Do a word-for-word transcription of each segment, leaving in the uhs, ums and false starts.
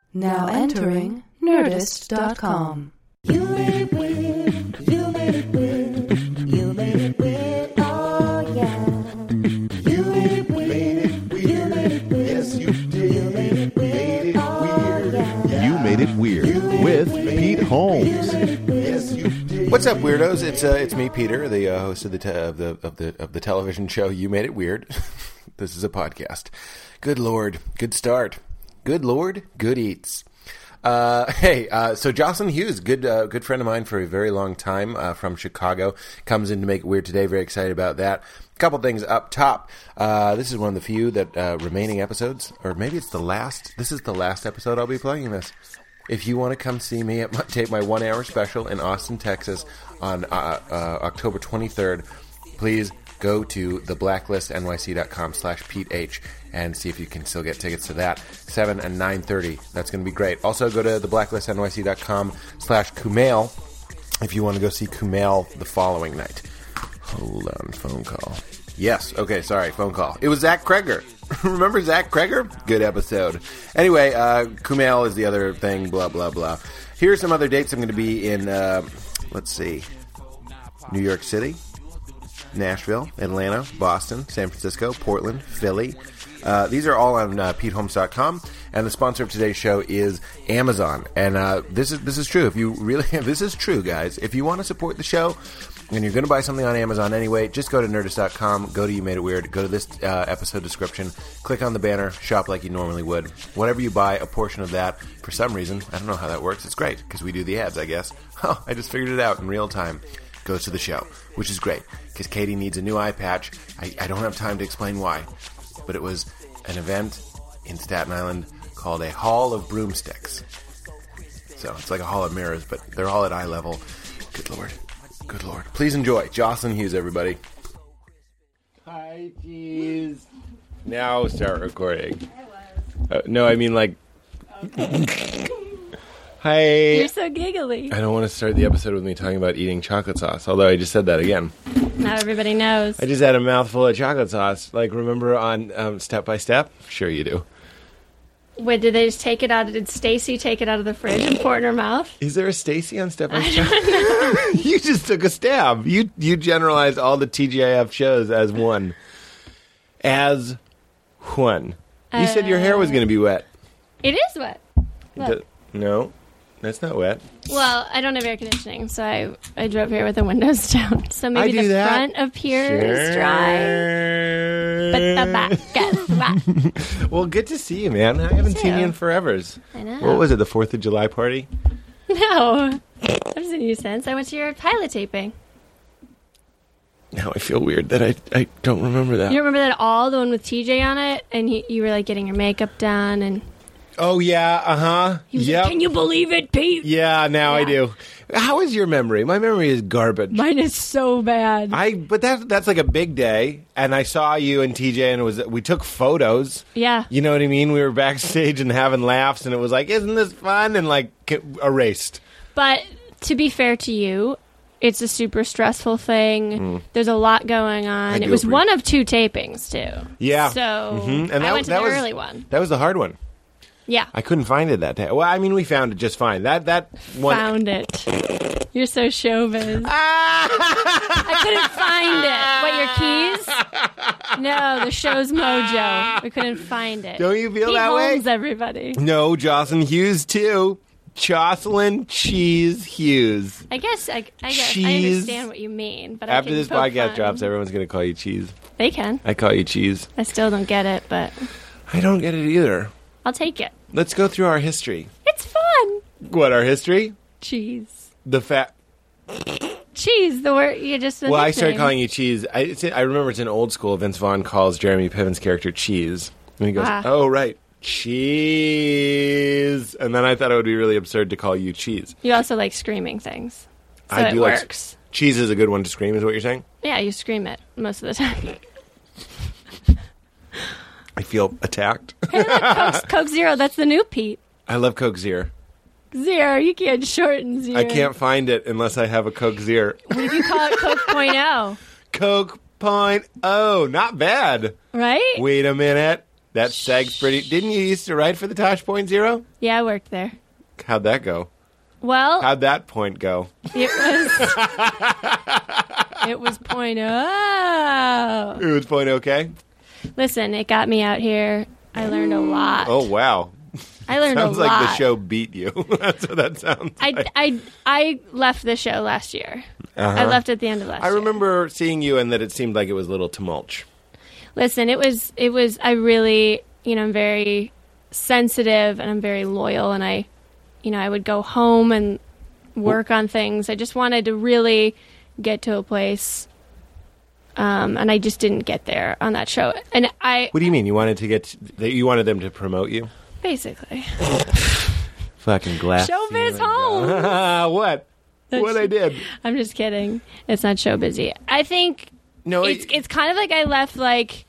Now entering Nerdist dot com. You made it weird, you made it weird, you made it weird, oh yeah. You made it weird, you made it weird, yes you did. You made it weird, oh yeah. You Made It Weird with Pete Holmes. Yes you did. What's up, weirdos? It's uh, it's me, Peter, the uh, host of the te- of the of the of the television show You Made It Weird. This is a podcast. Good Lord, good start. Good Lord, good eats. Uh, hey, uh, so Jocelyn Hughes, good, uh, good friend of mine for a very long time, uh, from Chicago, comes in to make it weird today. Very excited about that. A couple things up top. Uh, this is one of the few that, uh, remaining episodes, or maybe it's the last, this is the last episode I'll be playing this. If you want to come see me at my, tape my one hour special in Austin, Texas on, uh, uh, October twenty-third, please go to the blacklist N Y C dot com slash Pete H and see if you can still get tickets to that. seven and nine thirty. That's going to be great. Also, go to the blacklist N Y C dot com slash Kumail if you want to go see Kumail the following night. Hold on, phone call. Yes, okay, sorry, phone call. It was Zach Kreger. Remember Zach Kreger? Good episode. Anyway, uh, Kumail is the other thing, blah, blah, blah. Here are some other dates I'm going to be in, uh, let's see, New York City, Nashville, Atlanta, Boston, San Francisco, Portland, Philly. Uh, these are all on uh, Pete Holmes dot com, and the sponsor of today's show is Amazon. And uh, this is this is true. If you really, this is true, guys. If you want to support the show, and you're going to buy something on Amazon anyway, just go to Nerdist dot com, go to You Made It Weird, go to this uh, episode description, click on the banner, shop like you normally would. Whatever you buy, a portion of that, for some reason, I don't know how that works. It's great because we do the ads, I guess. Oh, I just figured it out in real time. Goes to the show, which is great because Katie needs a new eye patch. I, I don't have time to explain why, but it was an event in Staten Island called a Hall of Broomsticks. So it's like a Hall of Mirrors, but they're all at eye level. Good Lord. Good Lord. Please enjoy. Jocelyn Hughes, everybody. Hi, cheese. Now start recording. Uh, no, I mean like... Hi. You're so giggly. I don't want to start the episode with me talking about eating chocolate sauce, although I just said that again. Not everybody knows. I just had a mouthful of chocolate sauce. Like, remember on um, Step by Step? Sure you do. Wait, did they just take it out? Did Stacy take it out of the fridge and pour it in her mouth? Is there a Stacy on Step by Step? You just took a stab. You you generalized all the T G I F shows as one. As one. You uh, said your hair was going to be wet. It is wet. Look. No. That's not wet. Well, I don't have air conditioning, so I, I drove here with the windows down. So maybe the that. front of here sure. is dry, but the back is wet. Well, good to see you, man. I haven't seen you in forevers. I know. What was it, the fourth of July party? No. That doesn't make sense. I went to your pilot taping. Now I feel weird that I, I don't remember that. You don't remember that at all? The one with T J on it? And he, you were, like, getting your makeup done and... Oh, yeah, uh-huh. He was yep. like, can you believe it, Pete? Yeah, now yeah. I do. How is your memory? My memory is garbage. Mine is so bad. I But that, that's like a big day, and I saw you and T J, and it was we took photos. Yeah. You know what I mean? We were backstage and having laughs, and it was like, isn't this fun? And, like, erased. But to be fair to you, it's a super stressful thing. Mm. There's a lot going on. It was agree. one of two tapings, too. Yeah. So mm-hmm. and I that, went to that the was, early one. That was the hard one. Yeah. I couldn't find it that day. Well, I mean, we found it just fine. That that one... Found it. You're so showbiz. I couldn't find it. What, your keys? No, the show's mojo. We couldn't find it. Don't you feel Pete that Holmes, way? Everybody. No, Jocelyn Hughes, too. Jocelyn Cheese Hughes. I guess I, I, guess, cheese. I understand what you mean. But After I this podcast fun. drops, everyone's going to call you Cheese. They can. I call you Cheese. I still don't get it, but... I don't get it either. I'll take it. Let's go through our history. It's fun. What, our history? Cheese. The fat... Cheese, the word you just... Well, I started calling you Cheese. I, it's, I remember it's in old school. Vince Vaughn calls Jeremy Piven's character Cheese. And he goes, ah. oh, right. Cheese. And then I thought it would be really absurd to call you Cheese. You also like screaming things. So I it do works. Like, cheese is a good one to scream, is what you're saying? Yeah, you scream it most of the time. I feel attacked. Hey, look, Coke, Coke Zero. That's the new Pete. I love Coke Zero. Zero. You can't shorten Zero. I can't find it unless I have a Coke Zero. What if you call it Coke point oh? Coke point oh. Not bad. Right? Wait a minute. That seg's pretty... Didn't you used to write for the Tosh Point Zero? Yeah, I worked there. How'd that go? Well, How'd that point go? it was... it was point oh. It was point okay? Listen, it got me out here. I learned a lot. Oh, wow. I learned Sounds a like lot. the show beat you. That's what that sounds I, like. I, I left the show last year. Uh-huh. I left at the end of last I year. remember seeing you and that it seemed like it was a little tumultuous. Listen, it was, it was, I really, you know, I'm very sensitive and I'm very loyal, and I, you know, I would go home and work on things. I just wanted to really get to a place, um, and I just didn't get there on that show. And I, What do you mean? You wanted to get... You wanted them to promote you? basically, Fucking glass. Showbiz ceiling. home. What? What I did? I'm just kidding. It's not show busy. I think No, it's it- it's kind of like I left like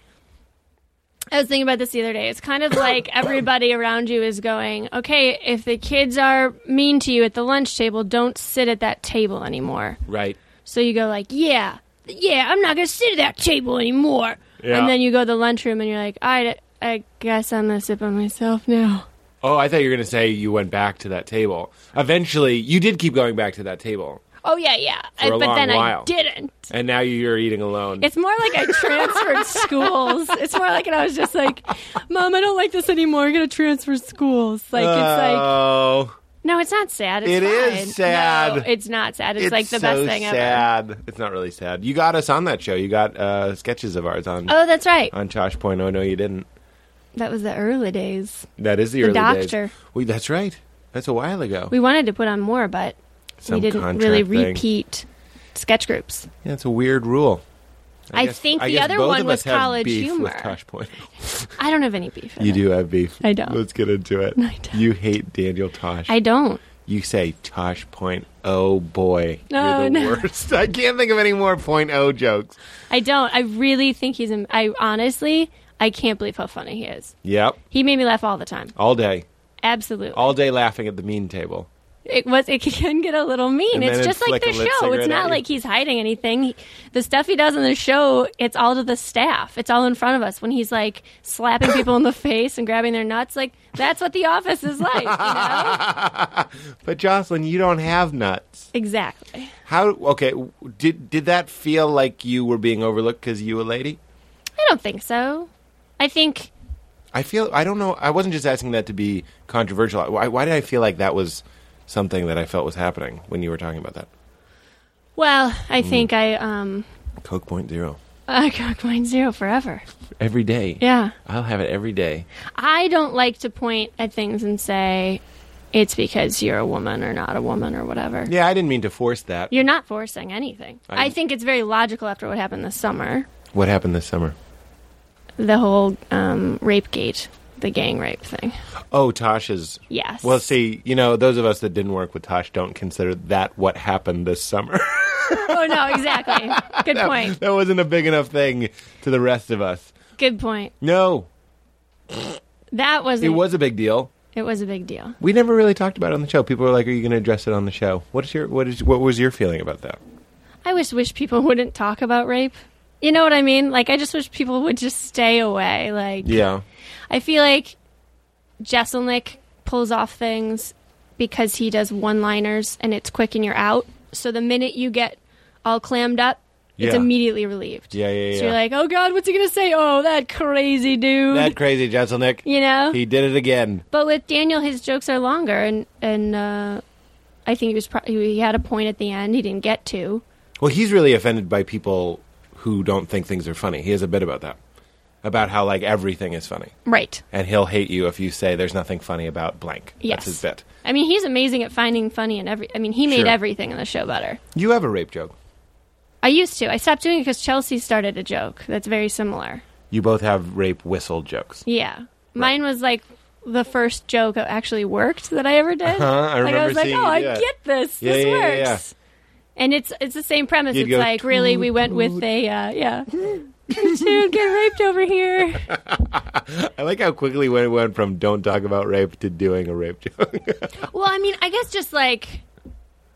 I was thinking about this the other day. It's kind of like everybody around you is going, okay, if the kids are mean to you at the lunch table, don't sit at that table anymore. Right. So you go like, yeah, yeah, I'm not going to sit at that table anymore. Yeah. And then you go to the lunchroom and you're like, I, I guess I'm going to sit by myself now. Oh, I thought you were going to say you went back to that table. Eventually, you did keep going back to that table. Oh, yeah, yeah. For a I, but long then while. I didn't. And now you're eating alone. It's more like I transferred schools. It's more like, and I was just like, Mom, I don't like this anymore. I'm going to transfer schools. Like, it's like, Oh. no, it's not sad. It's It is fine. sad. No, it's not sad. It's, It's like the so best thing ever. sad. It's not really sad. You got us on that show. You got uh, sketches of ours on Oh, that's right. on Josh Point. Oh, no, you didn't. That was the early days. That is the, The early Doctor. days. We, that's right. That's a while ago. We wanted to put on more, but Some we didn't contract really thing. repeat sketch groups. Yeah, it's a weird rule. I guess- think the guess other both one of was us have College beef Humor. With Tosh Point. I don't have any beef. with You it. do have beef. I don't. Let's get into it. I don't. You hate Daniel Tosh. I don't. You say Tosh Point. Oh boy, No, you're the no. worst. I can't think of any more point oh jokes. I don't. I really think he's. am- I honestly, I can't believe how funny he is. Yep, He made me laugh all the time. all day, Absolutely. all day laughing at the mean table. It was. It can get a little mean. And It's then just it'd like flick the a lit show. It's cigarette at not you. like he's hiding anything. He- the stuff he does on the show, it's all to the staff. It's all in front of us. When he's like slapping people in the face and grabbing their nuts, like that's what The Office is like. You know? But Jocelyn, you don't have nuts. Exactly. How? Okay, did did that feel like you were being overlooked because you a lady? I don't think so. I think. I feel I don't know. I wasn't just asking that to be controversial. Why, why did I feel like that was something that I felt was happening when you were talking about that? Well, I Hmm. think I um. Coke Point Zero I got point zero forever. every day. Yeah. I'll have it every day. I don't like to point at things and say it's because you're a woman or not a woman or whatever. Yeah, I didn't mean to force that. You're not forcing anything. I- I think it's very logical after what happened this summer. What happened this summer? The whole um, rape gate, the gang rape thing. Oh, Tosh's. Yes. Well, see, you know, those of us that didn't work with Tosh don't consider that what happened this summer. Oh, no, exactly. Good point. That wasn't a big enough thing to the rest of us. Good point. No, That was it was a big deal. It was a big deal. We never really talked about it on the show. People were like, "Are you going to address it on the show?" What is your what is what was your feeling about that? I wish wish people wouldn't talk about rape. You know what I mean? Like, I just wish people would just stay away. Like, Yeah, I feel like Jesselnick pulls off things because he does one-liners and it's quick and you're out. So the minute you get all clammed up, it's Yeah. immediately relieved. yeah, yeah, yeah. So you're like, oh, God, what's he going to say? Oh, that crazy dude. that crazy Jesselnick. you know? He did it again. But with Daniel, his jokes are longer. And, and uh, I think he was pro- he had a point at the end he didn't get to. Well, he's really offended by people who don't think things are funny. He has a bit about that, about how like everything is funny, Right. and he'll hate you if you say there's nothing funny about blank. Yes. That's his bit. I mean, he's amazing at finding funny in every... I mean, he made Sure. everything in the show better. You have a rape joke. I used to. I stopped doing it because Chelsea started a joke that's very similar. You both have rape whistle jokes. Yeah. Mine was like the first joke that actually worked that I ever did. Uh-huh, I like I remember was like, seeing oh, you I do that. get this. Yeah, this yeah, works. yeah, yeah. And it's it's the same premise. You'd it's go, like, really, we went with a, uh, yeah. Dude, get raped over here. I like how quickly we went from don't talk about rape to doing a rape joke. Well, I mean, I guess just like,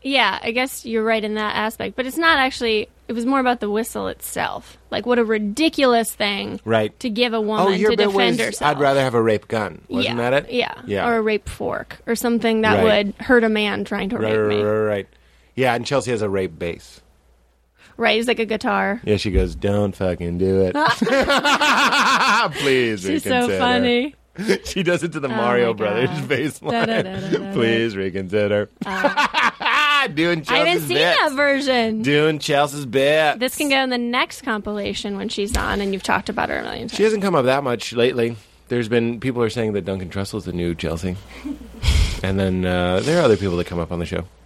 Yeah, I guess you're right in that aspect. But it's not actually, it was more about the whistle itself. Like, what a ridiculous thing Right. to give a Oh, woman your to bit defend was, herself. I'd rather have a rape gun. Wasn't yeah. that it? Yeah. Yeah. Or a rape fork or something that Right. would hurt a man trying to Right, rape right, me. right, right. Yeah, and Chelsea has a rape bass. Right, it's like a guitar. Yeah, she goes, don't fucking do it. Please She's reconsider. so funny. She does it to the Oh Mario my Brothers God. bass line. Da-da-da-da-da-da. Please reconsider. Doing Chelsea's I haven't seen bits. that version. Doing Chelsea's bits. This can go in the next compilation when she's on, and you've talked about her a million times. She hasn't come up that much lately. There's been people are saying that Duncan Trussell's the new Chelsea, and then uh, there are other people that come up on the show.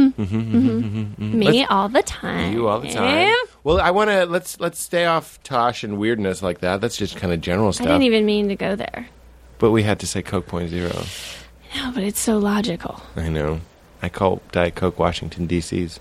Me all the time. You all the time. Well, I want to let's let's stay off Tosh and weirdness like that. That's just kind of general I stuff. didn't even mean to go there. But we had to say Coke Point Zero. No, but it's so logical. I know. I call Diet Coke Washington D C's.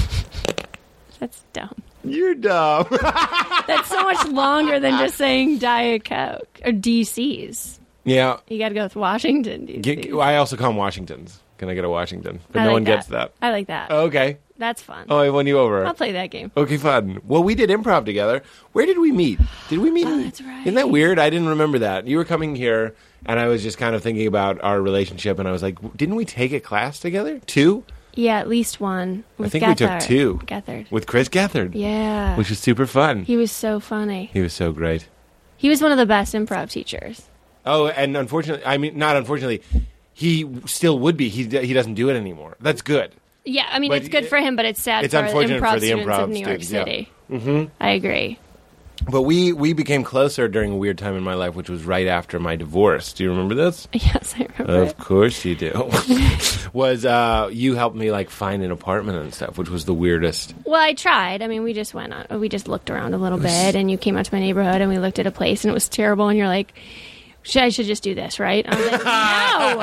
That's dumb. You're dumb. That's so much longer than just saying Diet Coke or D C's. Yeah. You got to go with Washington, D C. Get, I also call them Washingtons. Can I get a Washington? But I no like one that. gets that. I like that. Okay. That's fun. Oh, I won you over. I'll play that game. Okay, fun. Well, we did improv together. Where did we meet? Did we meet? Oh, in- that's right. Isn't that weird? I didn't remember that. You were coming here, and I was just kind of thinking about our relationship, and I was like, didn't we take a class together? Two? Yeah, at least one. With I think we took Gethard. two. Gethard. With Chris Gethard. Yeah. Which was super fun. He was so funny. He was so great. He was one of the best improv teachers. Oh, and unfortunately, I mean, not unfortunately, he still would be. He he doesn't do it anymore. That's good. Yeah, I mean, But it's good it- for him, but it's sad it's for unfortunate improv for the students improv of New York students, yeah. City. Mm-hmm. I agree. But we, we became closer during a weird time in my life, which was right after my divorce. Do you remember this? Yes, I remember. Of course you do. was uh, you helped me like find an apartment and stuff, which was the weirdest. Well, I tried. I mean, we just went on. We just looked around a little bit, and you came out to my neighborhood, and we looked at a place, and it was terrible. And you're like, "Should I should just do this, right?" I was like, "No."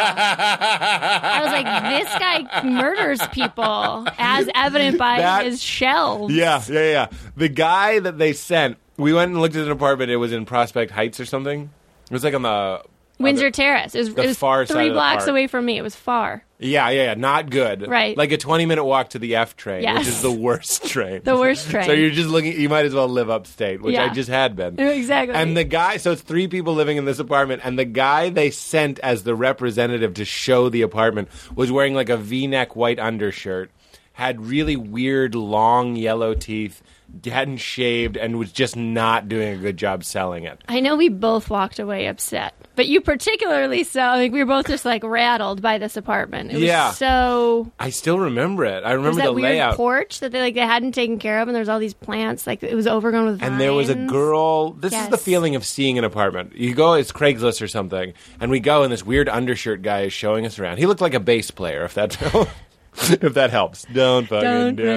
I was like, "This guy murders people, as evident by That- his shelves." Yeah, yeah, yeah. The guy that they sent, we went and looked at an apartment. It was in Prospect Heights or something. It was like on the Windsor on the- Terrace. It was, the it was far side three of the blocks park. away from me. It was far. Yeah, yeah, yeah. Not good. Right. Like a twenty minute walk to the F train, Yes. which is the worst train. The worst train. So you're just looking. You might as well live upstate, which I Yeah. just had been. Exactly. And the guy, so it's three people living in this apartment, and the guy they sent as the representative to show the apartment was wearing like a V-neck white undershirt, had really weird long yellow teeth, hadn't shaved, and was just not doing a good job selling it. I know we both walked away upset, but you particularly so. Like we were both just like rattled by this apartment. It was Yeah. so. I still remember it. I It was remember that the weird layout. porch that they like they hadn't taken care of, and there's all these plants. Like it was overgrown with vines. And there was a girl. This is the Yes. feeling of seeing an apartment. You go, it's Craigslist or something, and we go, and this weird undershirt guy is showing us around. He looked like a bass player, if that if that helps. Don't fucking Don't do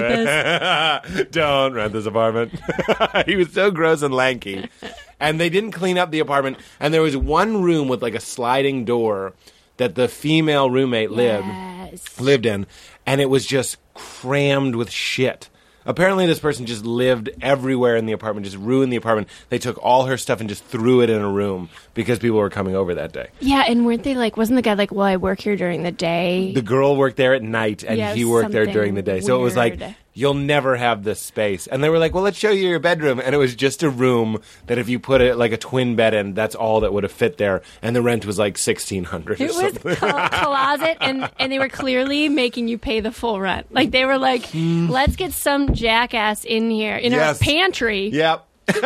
it. Don't rent this apartment. He was so gross and lanky. And they didn't clean up the apartment, and there was one room with like a sliding door that the female roommate lived Yes. lived in, and it was just crammed with shit. Apparently, this person just lived everywhere in the apartment, just ruined the apartment. They took all her stuff and just threw it in a room because people were coming over that day. Yeah, and weren't they like? Wasn't the guy like, "Well, I work here during the day"? The girl worked there at night, and Yeah, he worked there something during the day. So it was like, weird. you'll never have this space. And they were like, well, let's show you your bedroom. And it was just a room that if you put it like a twin bed in, that's all that would have fit there. And the rent was like sixteen hundred dollars or It was something. cl- closet, and, and they were clearly making you pay the full rent. Like they were like, "Let's get some jackass in here in Hmm. Yes. our pantry." Yep. And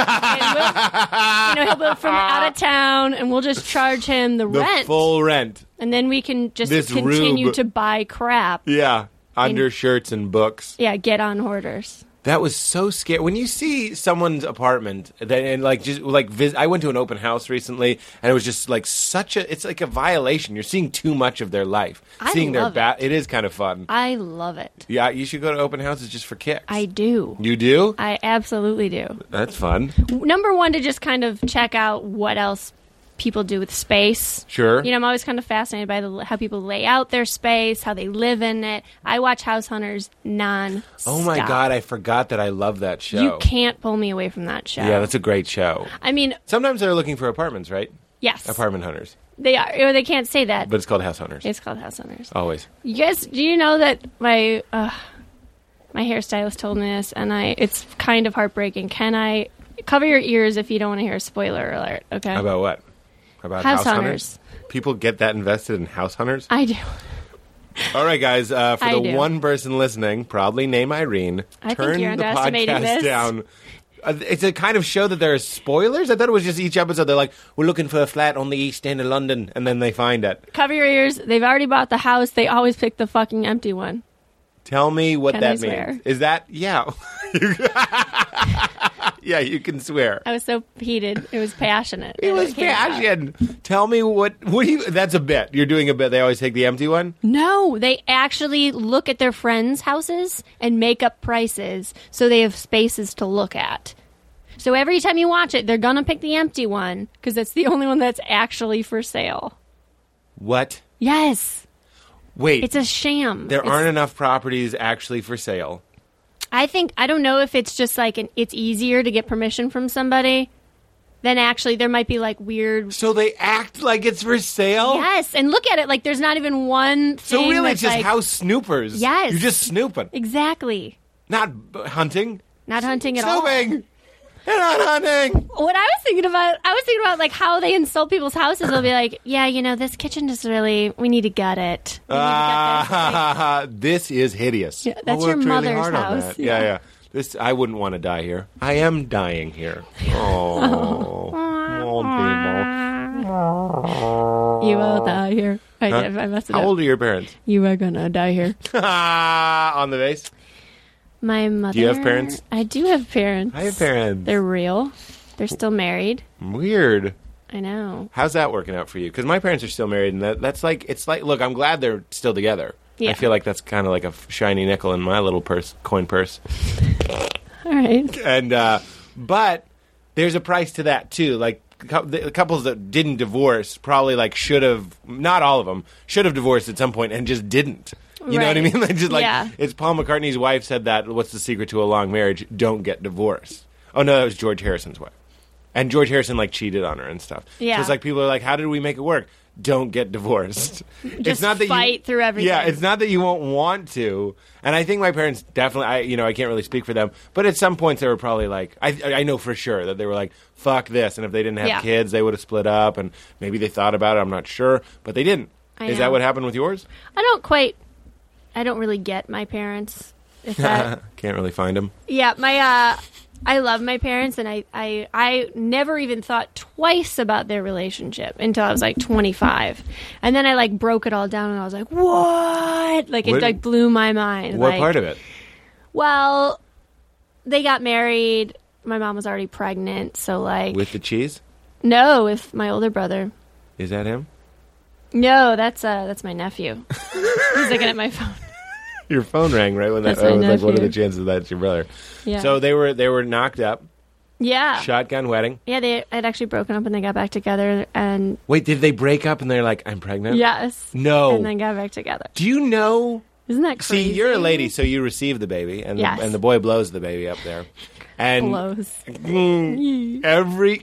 we'll, you know, he'll be from out of town, and we'll just charge him the, The rent, full rent. and then we can just This continue rube. to buy crap. Yeah. Undershirts and books. Yeah, get on hoarders. That was so scary. When you see someone's apartment, that and like just like vis- I went to an open house recently, and it was just like such a. It's like a violation. You're seeing too much of their life. I seeing love their ba- it. It is kind of fun. I love it. Yeah, you should go to open houses just for kicks. I do. You do? I absolutely do. That's fun. Number one, to just kind of check out what else people do with space. Sure. You know, I'm always kind of fascinated by the, how people lay out their space, how they live in it. I watch House Hunters non. Oh my god, I forgot that I love that show. You can't pull me away from that show. Yeah, that's a great show. I mean, Sometimes they're looking for apartments, right? yes. Apartment hunters. They are, or they can't say that. But it's called house hunters. It's called house hunters. Always. You guys, do you know that my uh, my hairstylist told me this, and I it's kind of heartbreaking. Can I cover your ears if you don't want to hear a spoiler alert? Okay. About what? About House house, hunters. hunters? People get that invested in house hunters? I do. All right, guys. Uh, for I the do. one person listening, probably name Irene. I think turn you're the underestimating podcast this. down. Uh, it's a kind of show that there are spoilers. I thought it was just each episode. They're like, we're looking for a flat on the east end of London, and then they find it. Cover your ears. They've already bought the house. They always pick the fucking empty one. Tell me what Can I that swear? means. Is that yeah? Yeah, you can swear. I was so heated. It was passionate. It was came out. passion. Tell me what. What do you? That's a bit. You're doing a bit. They always take the empty one. No, they actually look at their friends' houses and make up prices so they have spaces to look at. So every time you watch it, they're going to pick the empty one because that's the only one that's actually for sale. What? Yes. Wait. It's a sham. there It's- aren't enough properties actually for sale. I think, I don't know if it's just like an, it's easier to get permission from somebody than actually there might be like weird. So they act like it's for sale? Yes. And look at it. Like there's not even one thing. So really it's that's just like, house snoopers. Yes. You're just snooping. Exactly. Not b- hunting. Not hunting at all. Snooping. They're not hunting. What I was thinking about, I was thinking about like how they insult people's houses. They'll be like, "Yeah, you know, this kitchen is really. We need to gut it. We need to gut this." Like, Ah, this is hideous. Yeah, that's I your worked really mother's hard on house. that. Yeah, Yeah. yeah. This I wouldn't want to die here. I am dying here. Oh, old people. you will die here. I, Huh? I messed it How up. old are your parents? You are gonna die here. On the base. My mother. you have parents? I do have parents. I have parents. They're real. They're still married. Weird. I know. How's that working out for you? Because my parents are still married, and that, that's like it's like. Look, I'm glad they're still together. Yeah. I feel like that's kind of like a f- shiny nickel in my little purse, coin purse. All right. And uh, but there's a price to that too. Like cou- the couples that didn't divorce probably like should have. Not all of them should have divorced at some point and just didn't. You know what I Right. mean? Like, just like Yeah. it's Paul McCartney's wife said that. What's the secret to a long marriage? Don't get divorced. Oh no, that was George Harrison's wife. And George Harrison like cheated on her and stuff. Yeah. So it's like people are like, how did we make it work? Don't get divorced. it's Just not that fight you, through everything. Yeah, it's not that you won't want to. And I think my parents definitely. I you know I can't really speak for them, but at some points they were probably like, I I know for sure that they were like, fuck this. And if they didn't have Yeah. kids, they would have split up. And maybe they thought about it. I'm not sure, but they didn't. I Is know. that what happened with yours? I don't quite. I don't really get my parents. If that. Can't really find them. Yeah, my uh I love my parents and I, I I never even thought twice about their relationship until I was like twenty-five. And then I like broke it all down and I was like, "What?" Like it What- like blew my mind. What like, part of it? Well, they got married. My mom was already pregnant, so like With the cheese? no, with my older brother. Is that him? No, that's uh that's my nephew. He's looking at my phone. Your phone rang right when that. That's I my was like, what are the nephew. chances that's your brother? Yeah. So they were they were knocked up. yeah. Shotgun wedding. Yeah, they had actually broken up and they got back together and Wait, did they break up and they're like, I'm pregnant? yes. No. And then got back together. Do you know? Isn't that crazy? See, you're a lady, so you receive the baby, and Yes. the, and the boy blows the baby up there, and Blows. Mm, every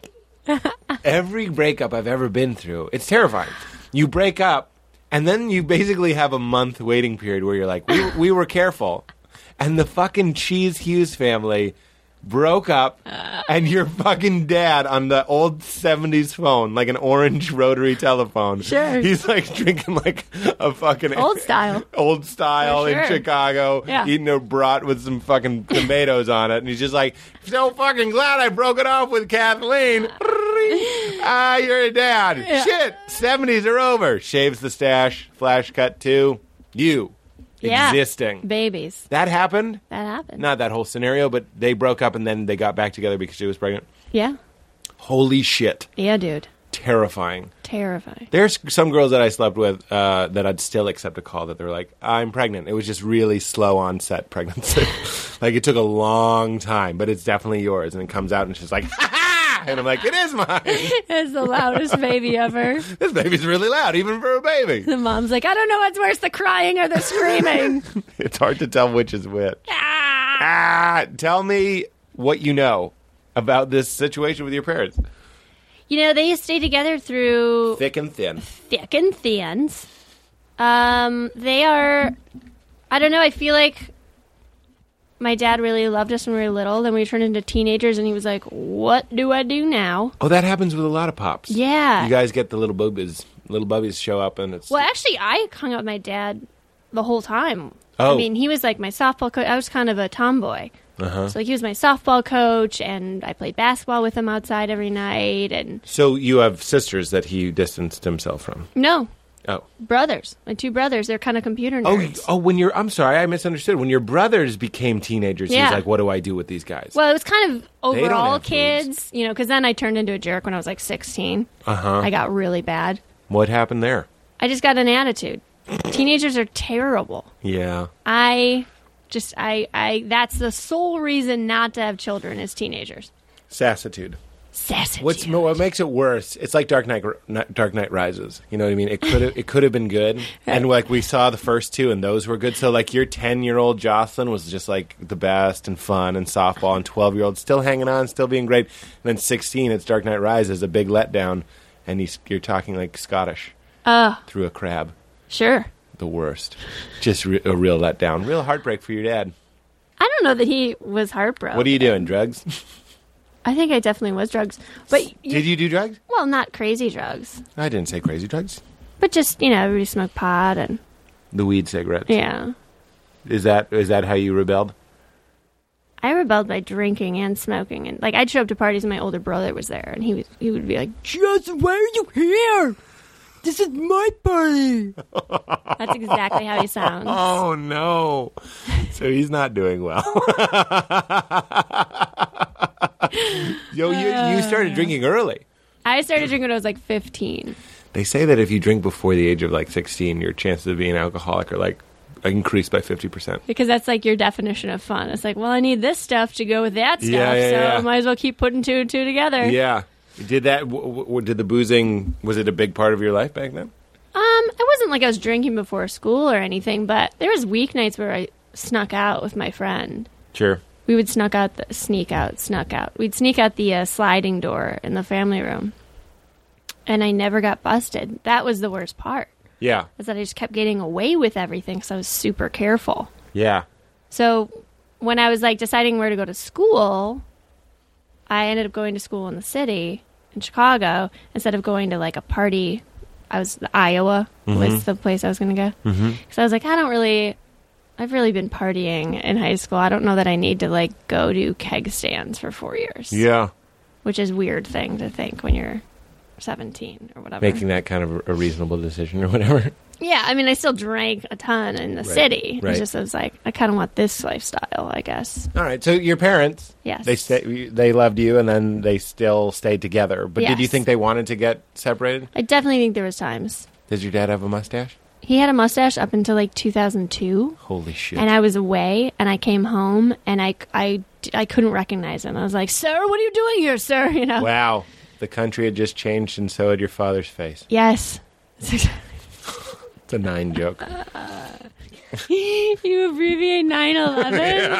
every breakup I've ever been through, it's terrifying. You break up, and then you basically have a month waiting period where you're like, we, we were careful, and the fucking Cheese Hughes family broke up, and your fucking dad on the old seventies phone, like an orange rotary telephone. Sure. He's like drinking like a fucking Old style. old style For in sure. Chicago, Yeah. eating a brat with some fucking tomatoes on it, and he's just like, so fucking glad I broke it off with Kathleen. Ah, you're a dad. Yeah. Shit, seventies are over. Shaves the stash. Flash cut to you Yeah. existing. Babies. That happened. That happened. Not that whole scenario, but they broke up and then they got back together because she was pregnant. Yeah. Holy shit. Yeah, dude. Terrifying. Terrifying. There's some girls that I slept with uh, that I'd still accept a call that they were like, I'm pregnant. It was just really slow onset pregnancy. Like, it took a long time, but it's definitely yours. And it comes out and she's like, ha ha! And I'm like, it is mine. It's the loudest baby ever. This baby's really loud, even for a baby. The mom's like, I don't know what's worse, the crying or the screaming. It's hard to tell which is which. Ah. Ah, tell me what you know about this situation with your parents. You know, they stay together through Thick and thin. thick and thins. Um, they are, I don't know, I feel like my dad really loved us when we were little. Then we turned into teenagers, and he was like, what do I do now? Oh, that happens with a lot of pops. Yeah. You guys get the little boobies. Little bubbies show up, and it's... Well, actually, I hung out with my dad the whole time. Oh. I mean, he was like my softball coach. I was kind of a tomboy. Uh-huh. So like, he was my softball coach, and I played basketball with him outside every night. And So you have sisters that he distanced himself from. no, Oh. brothers. My two brothers. They're kind of computer Oh, nerds. oh, when you're... I'm sorry, I misunderstood. When your brothers became teenagers, he Yeah. was like, what do I do with these guys? Well, it was kind of They don't overall have boobs. kids, you know, because then I turned into a jerk when I was like sixteen. Uh-huh. I got really bad. What happened there? I just got an attitude. Teenagers are terrible. Yeah. I just, I, I, that's the sole reason not to have children is teenagers. Sassitude. Sassitude. What's what makes it worse? It's like Dark Knight, Dark Knight Rises. You know what I mean? It could have it could have been good, and like we saw the first two, and those were good. So like your ten year old Jocelyn was just like the best and fun and softball, and twelve year old still hanging on, still being great. And then sixteen, it's Dark Knight Rises, a big letdown, and you, you're talking like Scottish Uh, through a crab. sure. The worst. Just re- a real letdown, real heartbreak for your dad. I don't know that he was heartbroken. What are you doing? Drugs? I think I definitely was drugs. But, you, Did you do drugs? well, not crazy drugs. I didn't say crazy drugs. But just, you know, everybody smoked pot and, The weed cigarettes. yeah. Is that is that how you rebelled? I rebelled by drinking and smoking, and like I'd show up to parties and my older brother was there, and he was he would be like, "Justin, why are you here? This is my party." That's exactly how he sounds. Oh no! So he's not doing well. Yo, you you started drinking early. I started drinking when I was like fifteen. They say that if you drink before the age of like sixteen, your chances of being an alcoholic are like increased by fifty percent. Because that's like your definition of fun. It's like, well, I need this stuff to go with that stuff, Yeah, yeah, so yeah. I might as well keep putting two and two together. Yeah. Did that? W- w- did the boozing? Was it a big part of your life back then? Um, it wasn't like I was drinking before school or anything, but there was weeknights where I snuck out with my friend. Sure. We would snuck out, the, sneak out, snuck out. We'd sneak out the uh, sliding door in the family room, and I never got busted. That was the worst part, Yeah. is that I just kept getting away with everything because I was super careful. Yeah. So when I was like deciding where to go to school, I ended up going to school in the city in Chicago instead of going to like a party. I was Iowa was the place I was going to go. Mm-hmm. So I was like, I don't really. I've really been partying in high school. I don't know that I need to like go to keg stands for four years. Yeah. Which is a weird thing to think when you're seventeen or whatever. Making that kind of a reasonable decision or whatever. Yeah, I mean, I still drank a ton in the Right, city. right. It's just I was like, I kind of want this lifestyle, I guess. All right. So your parents, Yes. they stay, they loved you, and then they still stayed together. But did you Yes. think they wanted to get separated? I definitely think there was times. Does your dad have a mustache? He had a mustache up until like two thousand two, Holy shit! and I was away, and I came home, and I, I, I couldn't recognize him. I was like, sir, what are you doing here, sir? You know? Wow, the country had just changed, and so had your father's face. Yes. It's a nine joke. You abbreviate nine eleven?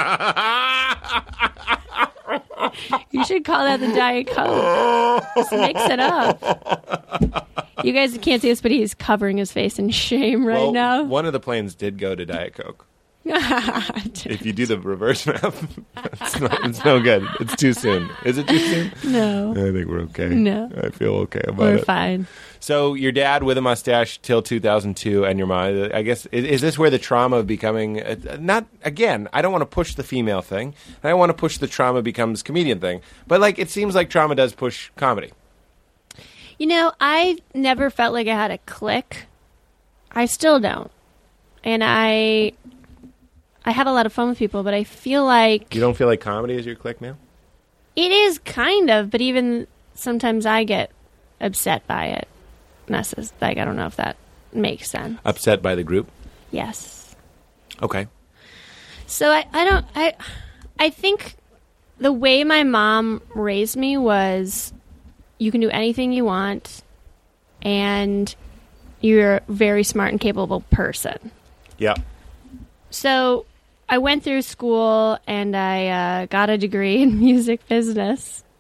You should call that the Diet Coke. Just mix it up. You guys can't see this, but he's covering his face in shame right well, now. one of the planes did go to Diet Coke. If you do the reverse math, it's, not, it's no good. It's too soon. Is it too soon? No. I think we're okay. No. I feel okay about We're it. fine. So your dad with a mustache till two thousand two, and your mom. I guess is, is this where the trauma of becoming uh, not again? I don't want to push the female thing. I don't want to push the trauma becomes comedian thing. But like it seems like trauma does push comedy. You know, I never felt like I had a click. I still don't. And I I have a lot of fun with people, but I feel like You don't feel like comedy is your clique now? it is kind of, but even sometimes I get upset by it. That's just, like, I don't know if that makes sense. Upset by the group? Yes. Okay. So I, I don't I I think the way my mom raised me was you can do anything you want and you're a very smart and capable person. Yeah. So I went through school and I uh, got a degree in music business.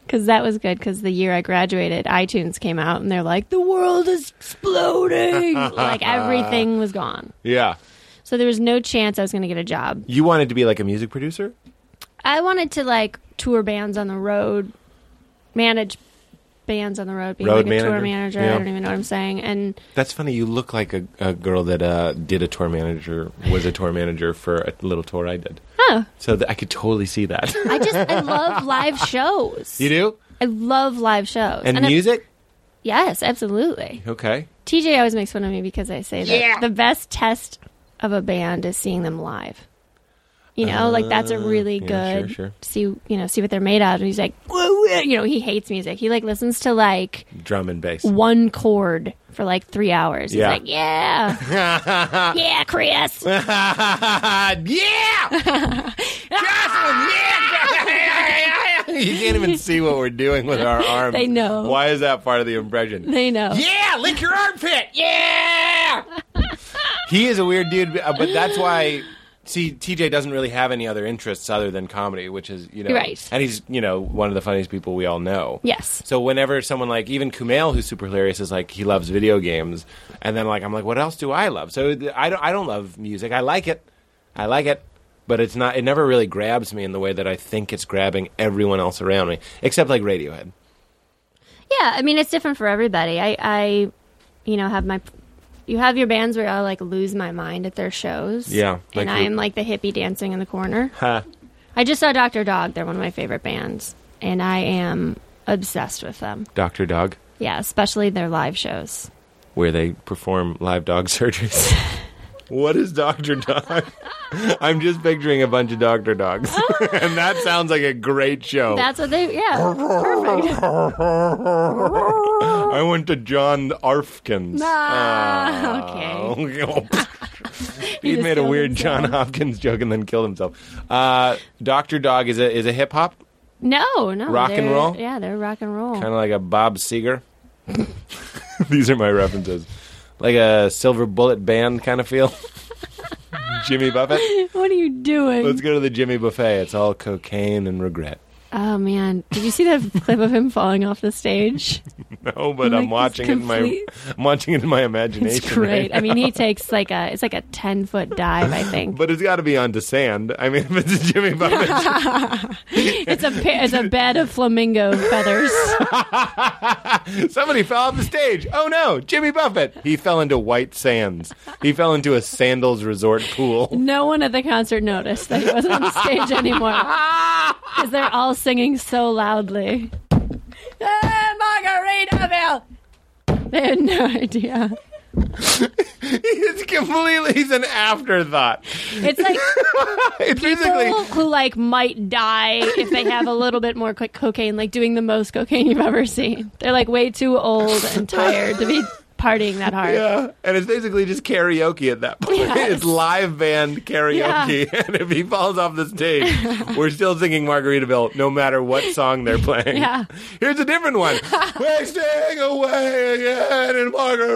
Because that was good, because the year I graduated, iTunes came out, and they're like, the world is exploding. Like, everything was gone. Yeah. So there was no chance I was going to get a job. You wanted to be like a music producer? I wanted to, like, tour bands on the road, manage bands on the road, being Road like a tour manager? manager. Yeah. I don't even know what I'm saying. And That's funny. You look like a, a girl that uh, did a tour manager, was a tour manager for a little tour I did. oh, So th- I could totally see that. I just, I love live shows. You do? I love live shows. And, I- music? yes, absolutely. Okay. T J always makes fun of me because I say that the best test of a band is seeing them live. You know, like that's a really Uh, yeah, good sure, sure. see. You know, see what they're made of. And he's like, whoa, whoa. You know, he hates music. He like listens to like Drum and bass. one chord for like three hours. He's Yeah. like, yeah, yeah, Chris. yeah! Jocelyn, yeah! You can't even see what we're doing with our arms. They know. Why is that part of the impression? They know. Yeah, lick your armpit. Yeah. He is a weird dude, uh, but that's why. See, T J doesn't really have any other interests other than comedy, which is you know, Right. and he's you know one of the funniest people we all know. Yes. So whenever someone like even Kumail, who's super hilarious, is like he loves video games, and then like I'm like, what else do I love? So I don't I don't love music. I like it, I like it, but it's not. It never really grabs me in the way that I think it's grabbing everyone else around me, except like Radiohead. Yeah, I mean it's different for everybody. I, I, you know, have my. You have your bands where I like lose my mind at their shows. Yeah, like and who- I'm like the hippie dancing in the corner. Ha. I just saw Doctor Dog. They're one of my favorite bands, and I am obsessed with them. Doctor Dog, Yeah, especially their live shows. where they perform live dog surgeries. What is Doctor Dog? I'm just picturing a bunch of Doctor Dogs, and that sounds like a great show. That's what they. Yeah, perfect. I went to John Arfkins. Ah, okay. He just made a killed weird himself. John Hopkins joke and then killed himself. Uh, Doctor Dog is a is a hip hop, No, no. Rock and they're- roll? Yeah, they're rock and roll. kind of like a Bob Seger. These are my references, like a Silver Bullet Band kind of feel. Jimmy Buffett. What are you doing? Let's go to the Jimmy Buffet. It's all cocaine and regret. Oh man, did you see that clip of him falling off the stage? No, but Like, I'm watching it in my complete- I'm watching it in my imagination. It's great. right I mean, now. he takes like a it's like a ten foot dive. I think But it's got to be onto sand. I mean, if it's a Jimmy Buffett, it's a pa- it's a bed of flamingo feathers. somebody fell off the stage. Oh no, Jimmy Buffett! He fell into white sands. He fell into a sandals resort pool. No one at the concert noticed that he wasn't on the stage anymore because they're all singing so loudly. Hey, Margaritaville! They had no idea. It's completely. He's an afterthought. It's like It's people basically. who like might die if they have a little bit more co- cocaine, like doing the most cocaine you've ever seen. They're like way too old and tired to be partying that hard. Yeah, and it's basically just karaoke at that point. Yes. It's live band karaoke, and if he falls off the stage, we're still singing Margaritaville, no matter what song they're playing. Yeah. Here's a different one. Wasting away again in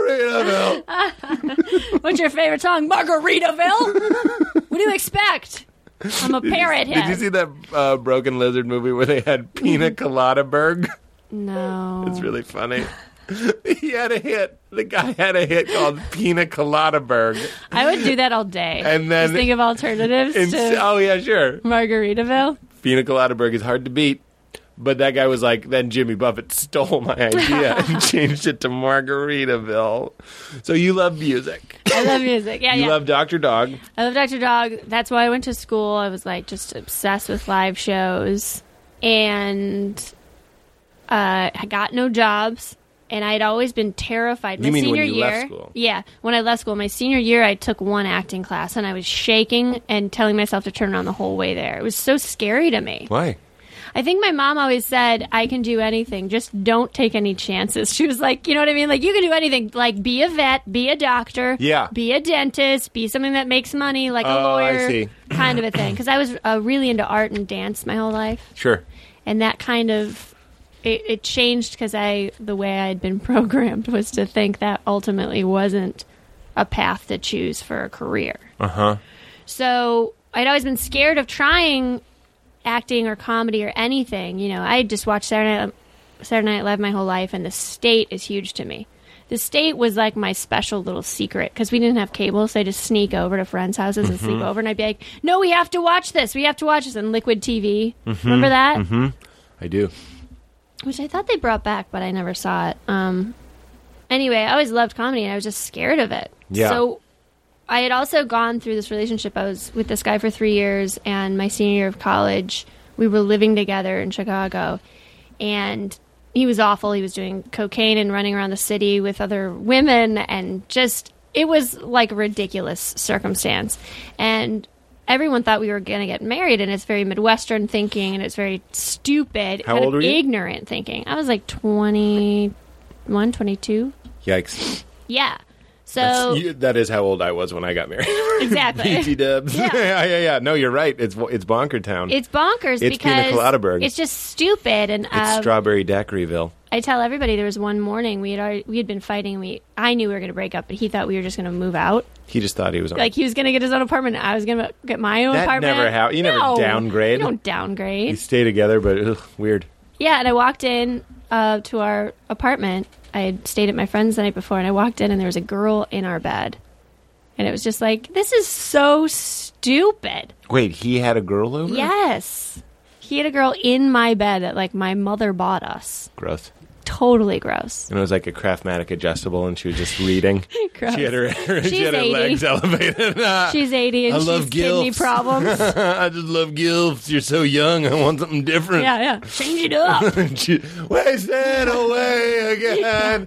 Margaritaville. What's your favorite song? Margaritaville? What do you expect? I'm a parrot head. Did you see that uh, Broken Lizard movie where they had Pina Colada Berg? No. It's really funny. He had a hit. The guy had a hit called Pina Colada Berg. I would do that all day. And then- Just think of alternatives And, to oh, yeah, sure. Margaritaville. Pina Colada Berg is hard to beat. But that guy was like, then Jimmy Buffett stole my idea and changed it to Margaritaville. So you love music. I love music. Yeah, You yeah. love Doctor Dog. I love Doctor Dog. That's why I went to school. I was like just obsessed with live shows. And uh, I got no jobs. And I'd always been terrified. My You mean when senior you year, left school? Yeah, when I left school, my senior year, I took one acting class, and I was shaking and telling myself to turn around the whole way there. It was so scary to me. Why? I think my mom always said, I can do anything. Just don't take any chances. She was like, you know what I mean? Like, you can do anything. Like, be a vet, be a doctor, Yeah. be a dentist, be something that makes money, like a Oh, I lawyer, see. kind of a thing. Because I was uh, really into art and dance my whole life. Sure. And that kind of, it, it changed because I, the way I'd been programmed was to think that ultimately wasn't a path to choose for a career. Uh-huh. So I'd always been scared of trying acting or comedy or anything. You know, I just watched Saturday Night, Saturday Night Live my whole life, and The State is huge to me. The State was like my special little secret because we didn't have cable, so I just sneak over to friends' houses and sleep over, and I'd be like, "No, we have to watch this. We have to watch this." And Liquid T V, Mhm. remember that? Mm-hmm. I do. Which I thought they brought back, but I never saw it. Um, anyway, I always loved comedy, and I was just scared of it. Yeah. So I had also gone through this relationship. I was with this guy for three years, and my senior year of college, we were living together in Chicago, and he was awful. He was doing cocaine and running around the city with other women, and just, it was like a ridiculous circumstance. And everyone thought we were going to get married, and it's very Midwestern thinking, and it's very stupid, How kind old of were you? ignorant thinking. I was like twenty-one, twenty-two. Yikes. Yeah. So, That's, you, that is how old I was when I got married. exactly. B T dubs. Yeah. yeah, yeah, yeah. No, you're right. It's it's Bonker Town. It's bonkers It's Pina because Coladaburg. it's just stupid. And It's uh, Strawberry Daiquiryville. I tell everybody there was one morning we had already, we had been fighting. We I knew we were going to break up, but he thought we were just going to move out. He just thought he was on. Like he was going to get his own apartment. I was going to get my own That apartment. never happened. You never No, downgrade. You don't downgrade. You stay together, but ugh, weird. Yeah, and I walked in uh, to our apartment. I had stayed at my friend's the night before, and I walked in, and there was a girl in our bed. And it was just like, this is so stupid. Wait, he had a girl over? Yes. He had a girl in my bed that, like, my mother bought us. Gross. Totally gross. And it was like a Craftmatic adjustable, and she was just reading. Gross. She had her, she She's had her eighty. legs elevated. She's eighty, and I she's love kidney gilfs. problems. I just love gilfs. You're so young. I want something different. Yeah, yeah. Change it up. She, wasted away again.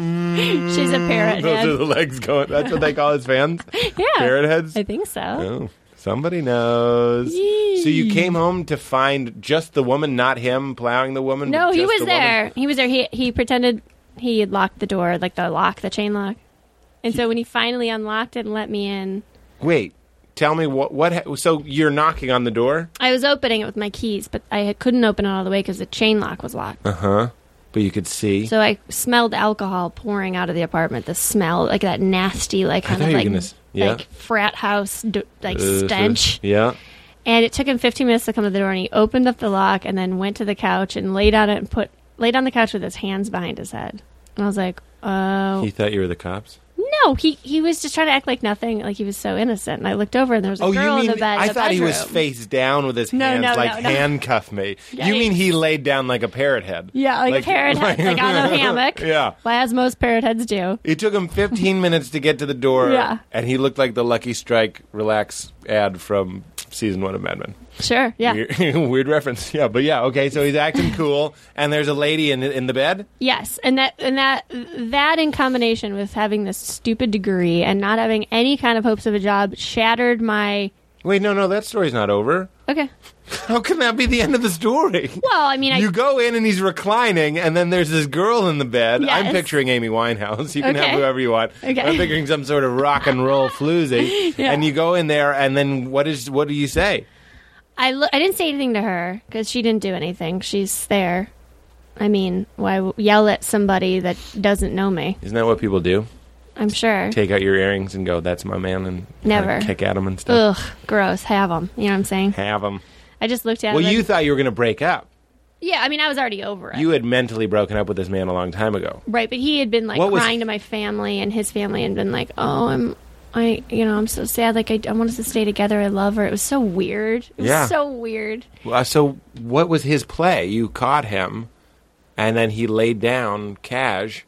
Mm, She's a parrot Those head. are the legs going. That's what they call his fans? Yeah. Parrot heads? I think so. Oh, somebody knows. Yee. So you came home to find just the woman, not him plowing the woman? No, but he just was the there. woman? He was there. He he pretended he had locked the door, like the lock, the chain lock. And so when he finally unlocked it and let me in, Wait, tell me what, what, ha- so you're knocking on the door? I was opening it with my keys, but I couldn't open it all the way because the chain lock was locked. Uh-huh. But you could see. So I smelled alcohol pouring out of the apartment. The smell, like that nasty, like I kind thought of you were like, gonna s- yeah. like frat house, d- like Uh, stench. Yeah. And it took him fifteen minutes to come to the door, and he opened up the lock and then went to the couch and laid on it and put laid on the couch with his hands behind his head. And I was like, oh. He thought you were the cops? No, he he was just trying to act like nothing, like he was so innocent. And I looked over, and there was a Oh, you girl mean, in the bed. in I the thought he was bedroom. face down with his No, hands, no, like no, no. handcuff me. Yeah, you he- mean he laid down like a parrot head? Yeah, like, a parrot head, like on a hammock. Yeah. Well, as most parrot heads do. It took him fifteen minutes to get to the door, Yeah. and he looked like the Lucky Strike Relax ad from season one of Mad Men. Sure, yeah. Weird, weird reference. Yeah, but yeah, okay, so he's acting cool, and there's a lady in in the bed? Yes, and that and that that in combination with having this stupid degree and not having any kind of hopes of a job shattered my. Wait, no, no, that story's not over. Okay. How can that be the end of the story? Well, I mean, I You go in and he's reclining, and then there's this girl in the bed. I'm Yes. picturing Amy Winehouse. You can Okay. have whoever you want. Okay. I'm picturing some sort of rock and roll floozy. Yeah. And you go in there, and then what is what do you say? I, lo- I didn't say anything to her because she didn't do anything. She's there. I mean, why w- yell at somebody that doesn't know me? Isn't that what people do? I'm sure. Take out your earrings and go, "That's my man," and Never. kinda kick at him and stuff. Ugh, gross. Have them. You know what I'm saying? Have them. I just looked at Well, him. you and- thought you were going to break up. yeah, I mean, I was already over it. You had mentally broken up with this man a long time ago. Right, but he had been like What was- crying to my family and his family and been like, "Oh, I'm, I, you know, I'm so sad. Like, I, I want us to stay together. I love her." It was so weird. It was Yeah. so weird. Uh, so what was his play? You caught him, and then he laid down cash.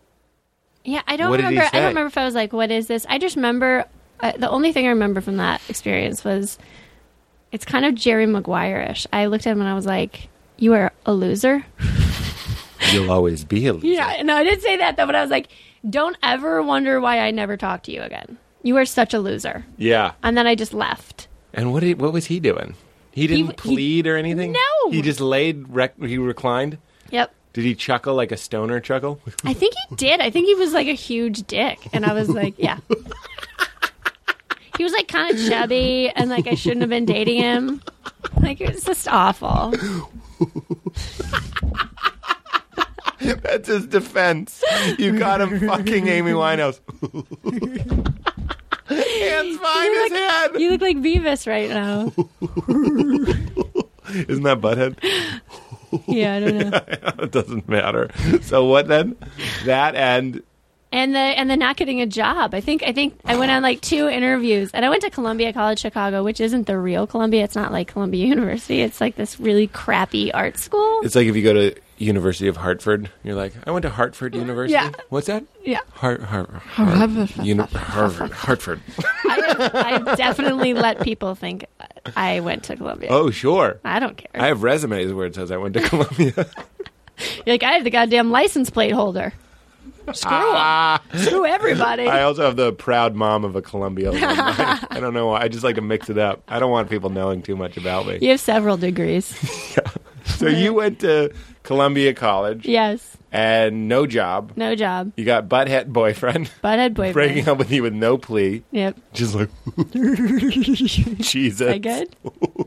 Yeah, I don't What did he remember. I say? don't remember if I was like, "What is this?" I just remember uh, the only thing I remember from that experience was it's kind of Jerry Maguire-ish. I looked at him and I was like, "You are a loser." You'll always be a loser. Yeah, no, I didn't say that though. But I was like, "Don't ever wonder why I never talk to you again. You are such a loser." Yeah. And then I just left. And what did, what was he doing? He didn't he- plead or anything? No. He just laid, rec- he reclined? Yep. Did he chuckle like a stoner chuckle? I think he did. I think he was like a huge dick. And I was like, yeah. He was like kind of chubby and like I shouldn't have been dating him. Like it was just awful. That's his defense. You got him fucking Amy Winehouse. Hands behind You his look, head. you look like Beavis right now. Isn't that Butthead? Yeah, I don't know. It doesn't matter. So what then? That and And the and the not getting a job. I think I think I went on like two interviews, and I went to Columbia College Chicago, which isn't the real Columbia. It's not like Columbia University. It's like this really crappy art school. it's like if you go to University of Hartford, you're like, I went to Hartford University. Yeah. What's that? Yeah, Har- Har- Har- Uni- Harvard. Hartford. I, I definitely let people think I went to Columbia. Oh, sure. I don't care. I have resumes where it says I went to Columbia. You're like, I have the goddamn license plate holder. Screw 'em. Screw everybody. I also have the proud mom of a Columbia alumni. I don't know why. I just like to mix it up. I don't want people knowing too much about me. You have several degrees. So you went to Columbia College Yes. and no job. No job. You got butthead boyfriend Butthead boyfriend. breaking up with you with no plea. Yep. Just like, Jesus. I good?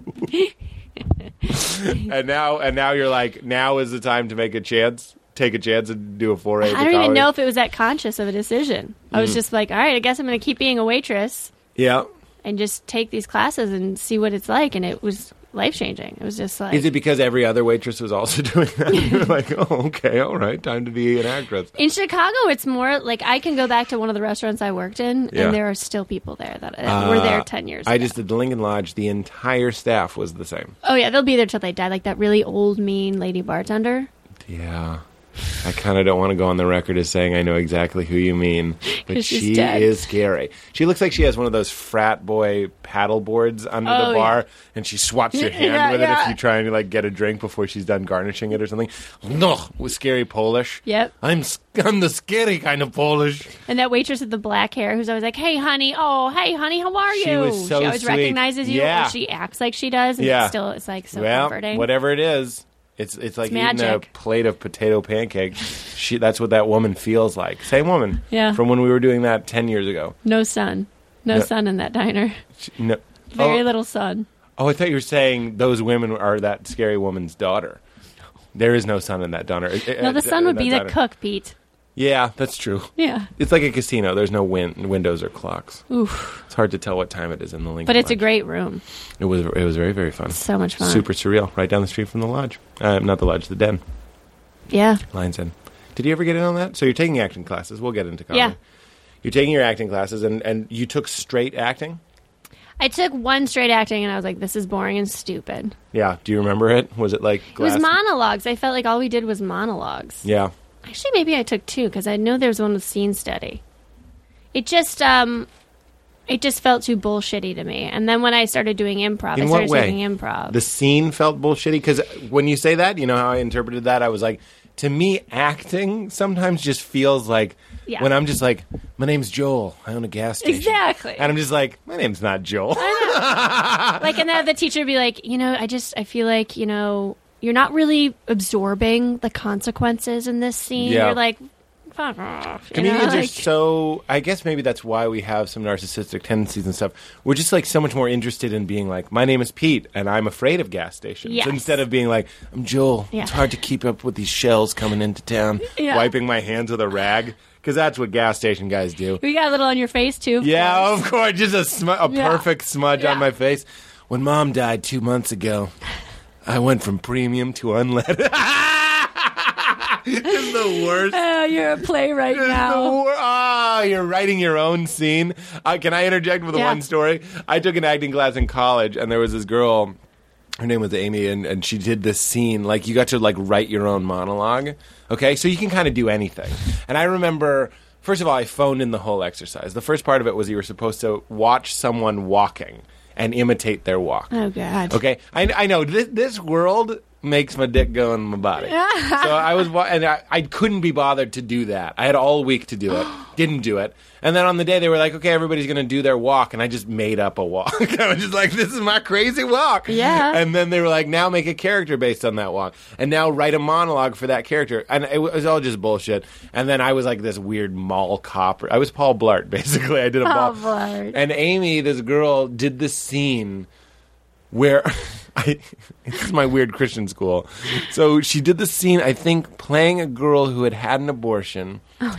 And now, and now you're like, now is the time to make a chance, take a chance and do a foray. I don't even know if it was that conscious of a decision. I was just like, all right, I guess I'm going to keep being a waitress Yeah. and just take these classes and see what it's like. And it was life changing. It was just like. Is it because every other waitress was also doing that? You're like, oh, okay, all right, time to be an actress. In Chicago, it's more like I can go back to one of the restaurants I worked in, Yeah. and there are still people there that uh, were there ten years I ago. just did the Lincoln Lodge. The entire staff was the same. Oh, yeah, they'll be there till they die. Like that really old, mean lady bartender. Yeah. I kind of don't want to go on the record as saying I know exactly who you mean, but 'Cause she's she dead. is scary. She looks like she has one of those frat boy paddle boards under Oh, the bar, yeah. and she swats your hand Yeah, with it yeah. if you're trying to like get a drink before she's done garnishing it or something. No, with scary Polish. Yep. I'm s- I'm the scary kind of Polish. And that waitress with the black hair who's always like, hey, honey, oh, hey, honey, how are you? She was so She always sweet. recognizes you, Yeah. and she acts like she does, and Yeah. it's still, it's like so well, comforting. whatever it is. It's it's like It's eating a magic. plate of potato pancakes. She that's what that woman feels like. Same woman. Yeah. From when we were doing that ten years ago. No sun. No No. sun in that diner. She, no. Very oh, little sun. oh, I thought you were saying those women are that scary woman's daughter. There is no sun in that diner. No, the sun would be the cook, Pete. Yeah, that's true. Yeah. It's like a casino. There's no win- windows or clocks. Oof. It's hard to tell what time it is in the Lincoln But it's a Lodge. great room. It was it was very very fun. So much fun. Super surreal. Right down the street from the lodge. Uh, not the lodge, the den. Yeah. Lions End. Did you ever get in on that? So you're taking acting classes. We'll get into comedy. Yeah. You're taking your acting classes, and, and you took straight acting? I took one straight acting, and I was like, this is boring and stupid. Yeah. Do you remember it? Was it like It was glass- monologues. I felt like all we did was monologues. Yeah. Actually, maybe I took two because I know there was one with scene study. It just, um, it just felt too bullshitty to me. And then when I started doing improv, In I what started way? taking improv. The scene felt bullshitty? Because when you say that, you know how I interpreted that? I was like, to me, acting sometimes just feels like Yeah. when I'm just like, my name's Joel. I own a gas station. Exactly. And I'm just like, my name's not Joel. Like, and then the teacher would be like, you know, I just, I feel like, you know, you're not really absorbing the consequences in this scene. Yeah. You're like, fuck off. You know, Comedians are like- so. I guess maybe that's why we have some narcissistic tendencies and stuff. We're just like so much more interested in being like, my name is Pete, and I'm afraid of gas stations, Yes. instead of being like, I'm Joel. Yeah. It's hard to keep up with these shells coming into town. Yeah. Wiping my hands with a rag, because that's what gas station guys do. We got a little on your face, too. of Yeah, course. of course, just a smu- a Yeah. perfect smudge Yeah. on my face. When Mom died two months ago, I went from premium to unleaded. It's the worst. Oh, you're a playwright now. Ah, you're writing your own scene. Uh, can I interject with Yeah. one story? I took an acting class in college, and there was this girl. Her name was Amy, and, and she did this scene. Like, you got to, like, write your own monologue. Okay? So you can kind of do anything. And I remember, first of all, I phoned in the whole exercise. The first part of it was you were supposed to watch someone walking and imitate their walk. Oh, God. Okay, I, I know this, this world makes my dick go in my body. So I was, wa- and I, I couldn't be bothered to do that. I had all week to do it, didn't do it, and then on the day they were like, "Okay, everybody's going to do their walk," and I just made up a walk. I was just like, "This is my crazy walk." Yeah. And then they were like, "Now make a character based on that walk, and now write a monologue for that character," and it was all just bullshit. And then I was like this weird mall cop. I was Paul Blart, basically. I did a Paul mall. Blart. And Amy, this girl, did this scene where I, this is my weird Christian school. So she did the scene, I think, playing a girl who had had an abortion. Oh, no.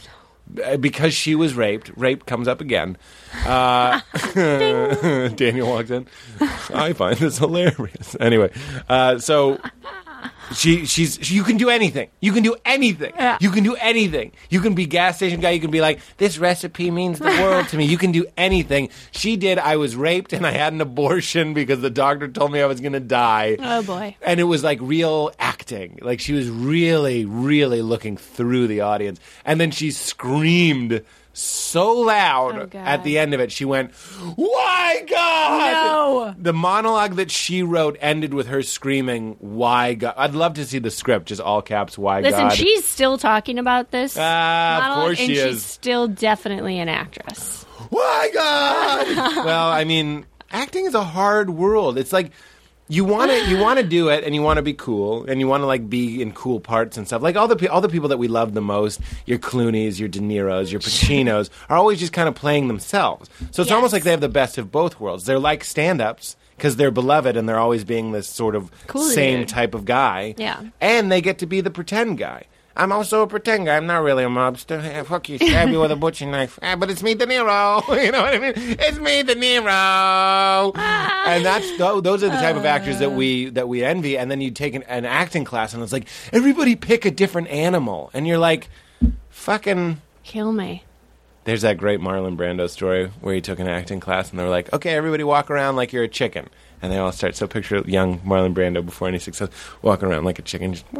uh, because she was raped. Rape comes up again. Uh, Daniel walks in. I find this hilarious. Anyway, uh, so she she's you can do anything. You can do anything. Yeah. You can do anything. You can be gas station guy. You can be like, this recipe means the world to me. You can do anything. She did. I was raped and I had an abortion because the doctor told me I was going to die. Oh, boy. And it was like real acting. Like she was really, really looking through the audience. And then she screamed so loud Oh, God. at the end of it. She went, "Why God?" No. The monologue that she wrote ended with her screaming, "Why God?" I'd love to see the script, just all caps, "Why Listen, God?" she's still talking about this. Ah, of monologue, course and she she's is. still definitely an actress. Why God? Well, I mean, acting is a hard world. It's like you want to you want to do it, and you want to be cool, and you want to like be in cool parts and stuff. Like all the pe- all the people that we love the most, your Clooney's, your De Niro's, your Pacinos, are always just kind of playing themselves. So it's Yes. almost like they have the best of both worlds. They're like stand-ups because they're beloved, and they're always being this sort of Cool same dude. type of guy. Yeah. And they get to be the pretend guy. I'm also a pretend guy. I'm not really a mobster. Eh, fuck you, stab you with a butcher knife. Ah, but it's me, De Niro. You know what I mean? It's me, De Niro. And that's tho- those are the type of actors that we that we envy. And then you take an, an acting class, and it's like everybody pick a different animal, and you're like, fucking. Kill me. There's that great Marlon Brando story where he took an acting class, and they were like, okay, everybody walk around like you're a chicken. And they all start. So picture young Marlon Brando before any success, walking around like a chicken. Just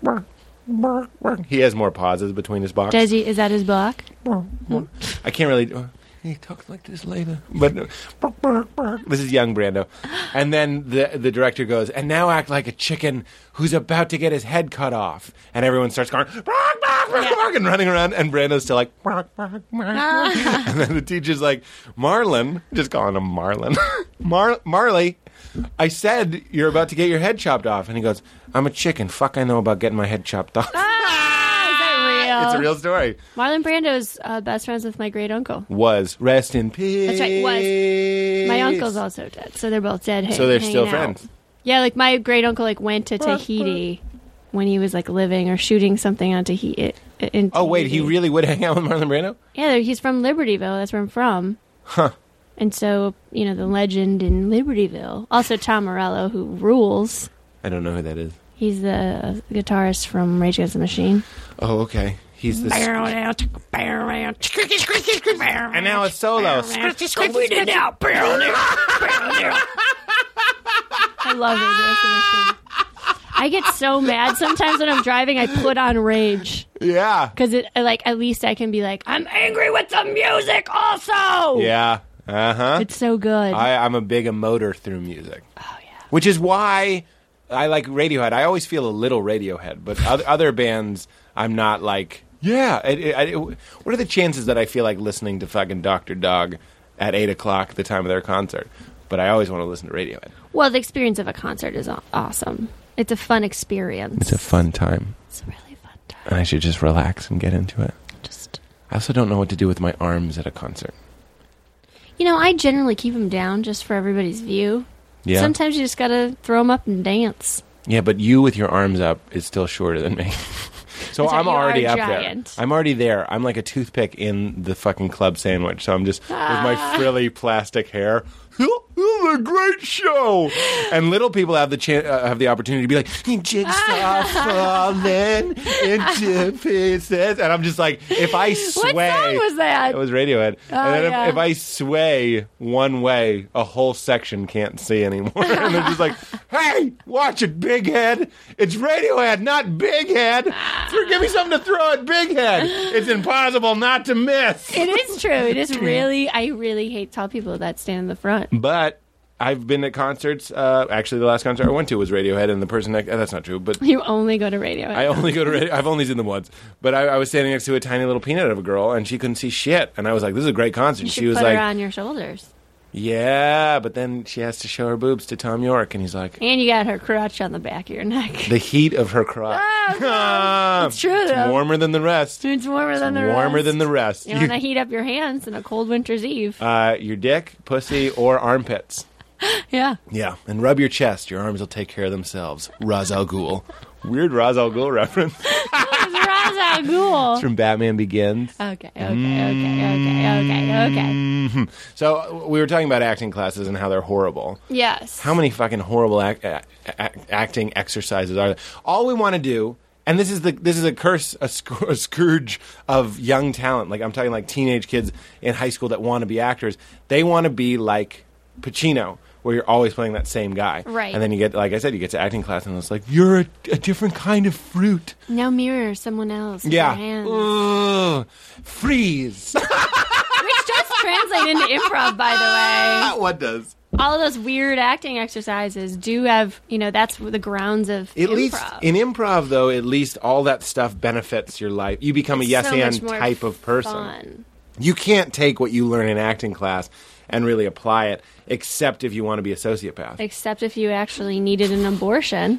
he has more pauses between his box. Does he? Is that his block? I can't really. Uh, he talks like this later, but uh, this is young Brando. And then the the director goes, and now act like a chicken who's about to get his head cut off, and everyone starts going bark, bark, bark, bark, and running around, and Brando's still like bark, bark, bark. And then the teacher's like, Marlon, just calling him Marlon, Mar- Marley. I said you're about to get your head chopped off, and he goes, I'm a chicken. Fuck, I know about getting my head chopped off. Ah, is that real? It's a real story. Marlon Brando's uh, best friends with my great uncle. Was rest in peace. That's right, was. My uncle's also dead, so they're both dead. So they're hanging still out. friends. Yeah, like my great uncle like went to Tahiti when he was like living or shooting something on Tahiti. In Oh wait, he Tahiti. really would hang out with Marlon Brando? Yeah, he's from Libertyville. That's where I'm from. Huh. And so, you know, the legend in Libertyville. Also, Tom Morello, who rules. I don't know who that is. He's the guitarist from Rage Against the Machine. Oh, okay. He's the. And now it's solo. I love Rage Against the Machine. I get so mad sometimes when I'm driving. I put on Rage Yeah. because it like at least I can be like, I'm angry with the music. Also, Yeah. Uh huh. it's so good. I, I'm a big emoter through music. oh yeah. Which is why I like Radiohead. I always feel a little Radiohead, but other, other bands, I'm not like, yeah. It, it, it, what are the chances that I feel like listening to fucking Doctor Dog at eight o'clock, the time of their concert? But I always want to listen to Radiohead. Well, the experience of a concert is aw- awesome. It's a fun experience. It's a fun time, It's a really fun time. and I should just relax and get into it. Just, I also don't know what to do with my arms at a concert. you know, I generally keep them down just for everybody's view. Yeah. Sometimes you just gotta throw them up and dance. Yeah, but you with your arms up is still shorter than me. So That's right, I'm you are already a up giant. there. I'm already there. I'm like a toothpick in the fucking club sandwich. So I'm just with my Ah. frilly plastic hair. This is a great show. And little people have the chan uh, have the opportunity to be like, jigsaw falling into pieces. And I'm just like, if I sway. What song was that? It was Radiohead. Oh, and then yeah. if, if I sway one way, a whole section can't see anymore. And they're just like, hey, watch it, Big Head. It's Radiohead, not Big Head. Throw- Give me something to throw at Big Head. It's impossible not to miss. It is true. It is really. I really hate tall people that stand in the front. But I've been at concerts. Uh, actually, the last concert I went to was Radiohead, and the person next, uh, that's not true, but You only go to radio. I only go to radio. I've only seen them once. But I, I was standing next to a tiny little peanut of a girl, and she couldn't see shit. And I was like, this is a great concert. You And should she was put like, her on your shoulders, yeah, but then she has to show her boobs to Tom York, and he's like, and you got her crotch on the back of your neck. the heat of her crotch. Oh, God. It's true, It's though. warmer than the rest. It's warmer than the warmer rest. than the rest. You want to heat up your hands in a cold winter's eve. uh, your dick, pussy, or armpits. Yeah. Yeah, and rub your chest. Your arms will take care of themselves. Ra's al Ghul. Weird Ra's al Ghul reference. It's That sounds cool. It's from Batman Begins. Okay, okay, okay, okay, okay, okay. Mhm. So we were talking about acting classes and how they're horrible. Yes. How many fucking horrible act, a, a, acting exercises are there? All we want to do, and this is the this is a curse, a, sc- a scourge of young talent. Like I'm talking like teenage kids in high school that want to be actors. They want to be like Pacino, where you're always playing that same guy. Right. And then you get, like I said, you get to acting class and it's like, you're a, a different kind of fruit. Now mirror someone else. with Yeah. your hands. Ugh. Freeze. Which does translate into improv, by the way. What does? All of those weird acting exercises do have, you know, that's the grounds of At improv. least in improv, though, at least all that stuff benefits your life. You become a It's yes so and much more type of person. fun. You can't take what you learn in acting class and really apply it, except if you want to be a sociopath. Except if you actually needed an abortion.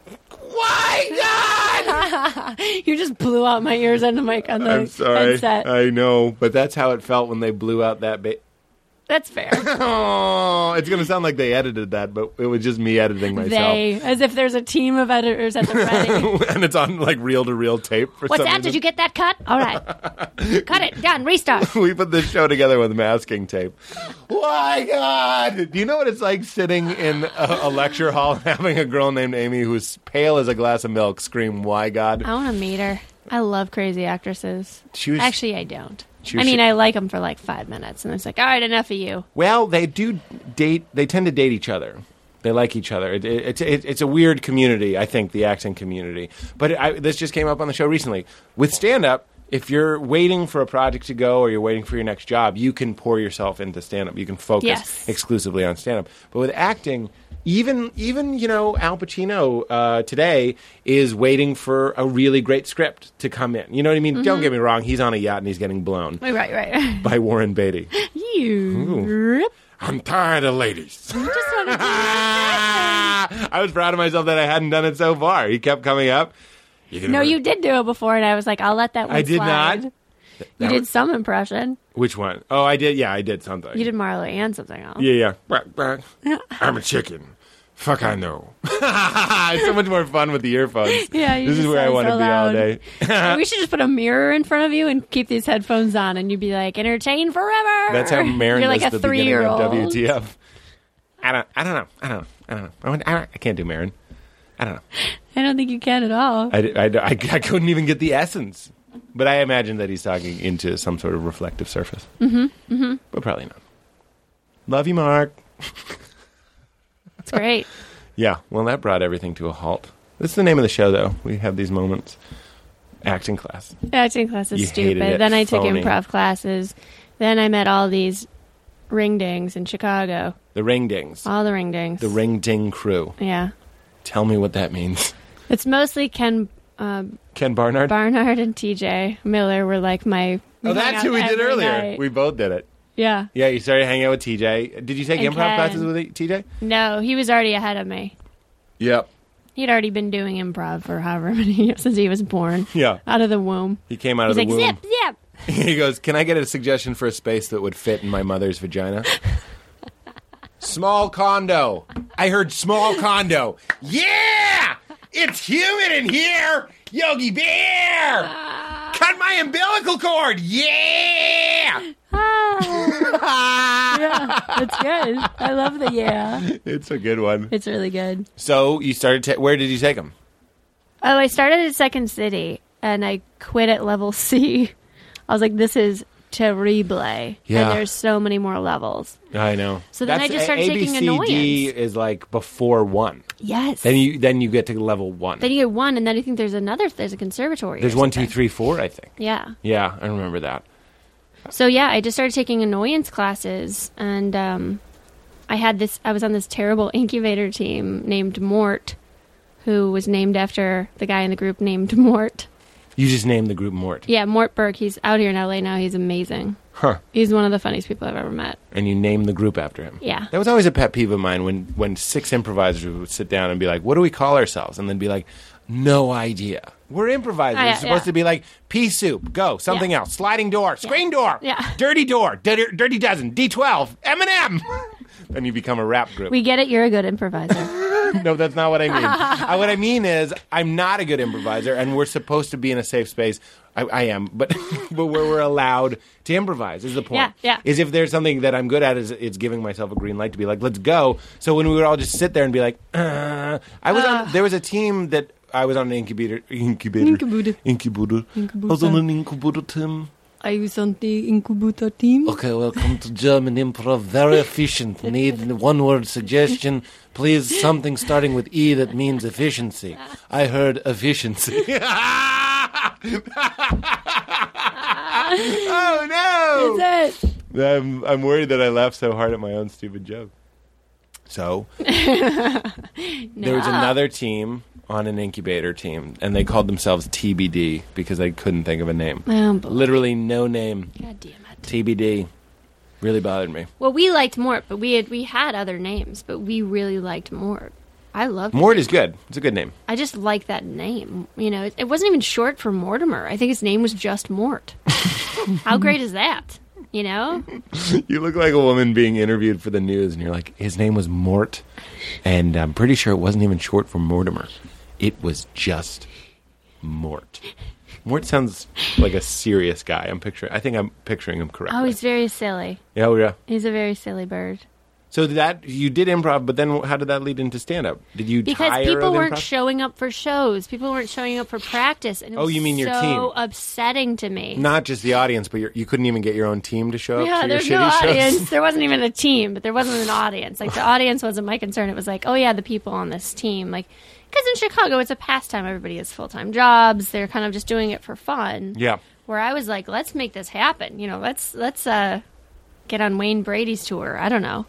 Why God? You just blew out my ears on the mic on the I'm sorry. headset. I know, but that's how it felt when they blew out that ba- That's fair. Oh, it's going to sound like they edited that, but it was just me editing myself. They, as if there's a team of editors at the ready. And it's on like reel-to-reel tape for What's some that? reason. Did you get that cut? All right. Cut it. Done. Restart. We put this show together with masking tape. Why, God? Do you know what it's like sitting in a, a lecture hall and having a girl named Amy who's pale as a glass of milk scream, why, God? I want to meet her. I love crazy actresses. She was- Actually, I don't. She I was- mean, I like them for like five minutes, and it's like, all right, enough of you. Well, they do date. They tend to date each other. They like each other. It, it, it's it, it's a weird community, I think, the acting community. But I, this just came up on the show recently. With stand-up, if you're waiting for a project to go or you're waiting for your next job, you can pour yourself into stand-up. You can focus Yes. exclusively on stand-up. But with acting, even even you know Al Pacino uh, today is waiting for a really great script to come in. You know what I mean? Don't get me wrong. He's on a yacht and he's getting blown Right, right. by Warren Beatty. You rip. I'm tired of ladies. You just want to do I was proud of myself that I hadn't done it so far. He kept coming up. You can No, remember- you did do it before, and I was like, I'll let that one I did slide. not. You That did was- some impression. Which one? Oh, I did. Yeah, I did something. You did Marlo and something else. Yeah, yeah. Quack, quack. I'm a chicken. Fuck, I know. It's so much more fun with the earphones. Yeah, you this is just where I sound want to so be all loud. day. We should just put a mirror in front of you and keep these headphones on, and you'd be like, entertain forever. That's how Marin You're like does a the beginning of three-year-old. W T F. I don't. I don't know. I don't know. I don't know. I, want- I, don't- I can't do Marin. I don't know. I don't think you can at all. I, I, I, I couldn't even get the essence. But I imagine that he's talking into some sort of reflective surface. Mm-hmm. Mm-hmm. But probably not. Love you, Mark. It's great. Yeah, well, that brought everything to a halt. That's the name of the show, though. We have these moments. Acting class. Acting class is You hated stupid. it. Then I took Phony. improv classes. Then I met all these ring dings in Chicago. The Ring Dings. All the ring dings. The Ring Ding crew. Yeah. Tell me what that means. It's mostly Ken uh, Ken Barnard? Barnard and T J Miller were like my. oh, hung that's out who we did every earlier. night. We both did it. Yeah. Yeah, you started hanging out with T J. Did you take And improv Ken. classes with T J? No, he was already ahead of me. Yep. He'd already been doing improv for however many years since he was born. Yeah. Out of the womb. He came out He's of like, the womb. zip, zip. He goes, can I get a suggestion for a space that would fit in my mother's vagina? Small condo. I heard small condo. Yeah! It's humid in here! Yogi Bear! Cut my umbilical cord! Yeah! Ah. Yeah, it's good. I love the yeah. It's a good one. It's really good. So you started, ta- where did you take him? Oh, I started at Second City, and I quit at level C. I was like, this is terrible. Yeah. And there's so many more levels. I know. So then I just started A, taking A, B, C, D annoyance. is like before one. Yes. Then you then you get to level one. Then you get one, and then I think there's another, there's a conservatory. There's or one, two, something. three, four, I think. Yeah. Yeah, I remember that. So yeah, I just started taking annoyance classes, and um, I had this. I was on this terrible incubator team named Mort, who was named after the guy in the group named Mort. You just named the group Mort. Yeah, Mort Burke. He's out here in L A now. He's amazing. Huh. He's one of the funniest people I've ever met. And you named the group after him. Yeah. That was always a pet peeve of mine when, when six improvisers would sit down and be like, what do we call ourselves? And then be like, no idea. We're improvisers. Ah, yeah, It's supposed yeah. to be like pea soup, go, something Yeah. else, sliding door, screen door, Yeah. dirty door, dirty, dirty dozen, D twelve, M and M. Then you become a rap group. We get it. You're a good improviser. improviser? No, that's not what I mean. uh, what I mean is I'm not a good improviser, and we're supposed to be in a safe space. I, I am, but but where we're allowed to improvise is the point. Yeah, yeah. Is if there's something that I'm good at, is it's giving myself a green light to be like, let's go. So when we would all just sit there and be like, uh, I was Uh. on. There was a team that I was on an incubator. Incubator. Incubator. Incubator. I was on an incubator team. I was on the incubator team. Okay, welcome to German improv. Very efficient. Need one word suggestion. Please, something starting with E that means efficiency. I heard efficiency. Oh, no! That's it. I'm, I'm worried that I laughed so hard at my own stupid joke. So, there was another team on an incubator team, and they called themselves T B D because I couldn't think of a name. Oh, boy. Literally no name. God damn it. T B D. Really bothered me. Well, we liked Mort, but we had we had other names, but we really liked Mort. I loved it. Mort is good. It's a good name. I just like that name. You know, it, it wasn't even short for Mortimer. I think his name was just Mort. How great is that? You know? You look like a woman being interviewed for the news, and you're like, his name was Mort, and I'm pretty sure it wasn't even short for Mortimer. It was just Mort. Mort sounds like a serious guy. I'm picturing. I think I'm picturing him correctly. Oh, he's very silly. Yeah, oh, yeah. He's a very silly bird. So that you did improv, but then how did that lead into stand-up? Did you Because tire people of weren't improv? showing up for shows. People weren't showing up for practice. And it Oh, was you mean your so team. upsetting to me. Not just the audience, but you're, you couldn't even get your own team to show up Yeah, to your there's shitty no shows? audience. There wasn't even a team, but there wasn't an audience. Like, the audience wasn't my concern. It was like, oh, yeah, the people on this team. Like, because in Chicago, it's a pastime. Everybody has full-time jobs. They're kind of just doing it for fun. Yeah. Where I was like, let's make this happen. You know, let's let's uh, get on Wayne Brady's tour. I don't know.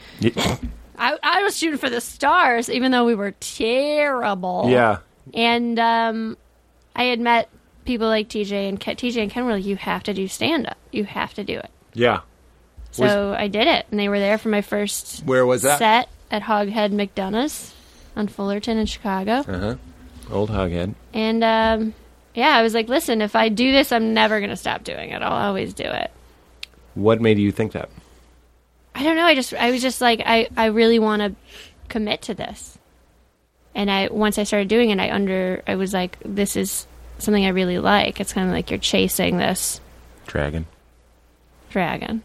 I, I was shooting for the stars, even though we were terrible. Yeah. And um, I had met people like T J and Ken, T J and Ken were like, you have to do stand-up. You have to do it. Yeah. So I did it, and they were there for my first Where was that? set at Hoghead McDonough's on Fullerton in Chicago. Uh-huh. Old Hoghead. And um, yeah, I was like, listen, if I do this, I'm never going to stop doing it. I'll always do it. What made you think that? I don't know. I just, I was just like, I, I really want to commit to this. And I, once I started doing it, I under, I was like, this is something I really like. It's kind of like you're chasing this Dragon. dragon.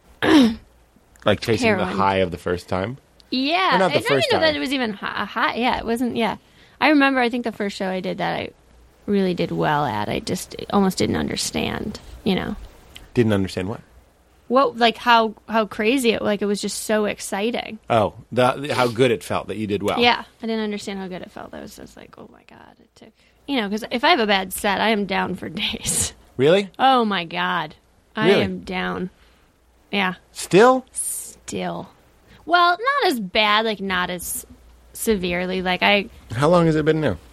Like chasing Heroin. the high of the first time? Yeah. Or not the I don't first even know time. that it was even hot, hot. Yeah, it wasn't, yeah. I remember, I think the first show I did that I really did well at. I just almost didn't understand, you know. Didn't understand what? What, like how, how crazy it, like it was just so exciting. Oh, the, how good it felt that you did well. Yeah, I didn't understand how good it felt. I was just like, oh my God, it took, you know, because if I have a bad set, I am down for days. Really? Oh my God. I Really? am down. Yeah, Still? still. Well, not as bad, like not as severely. Like I, How long has it been now?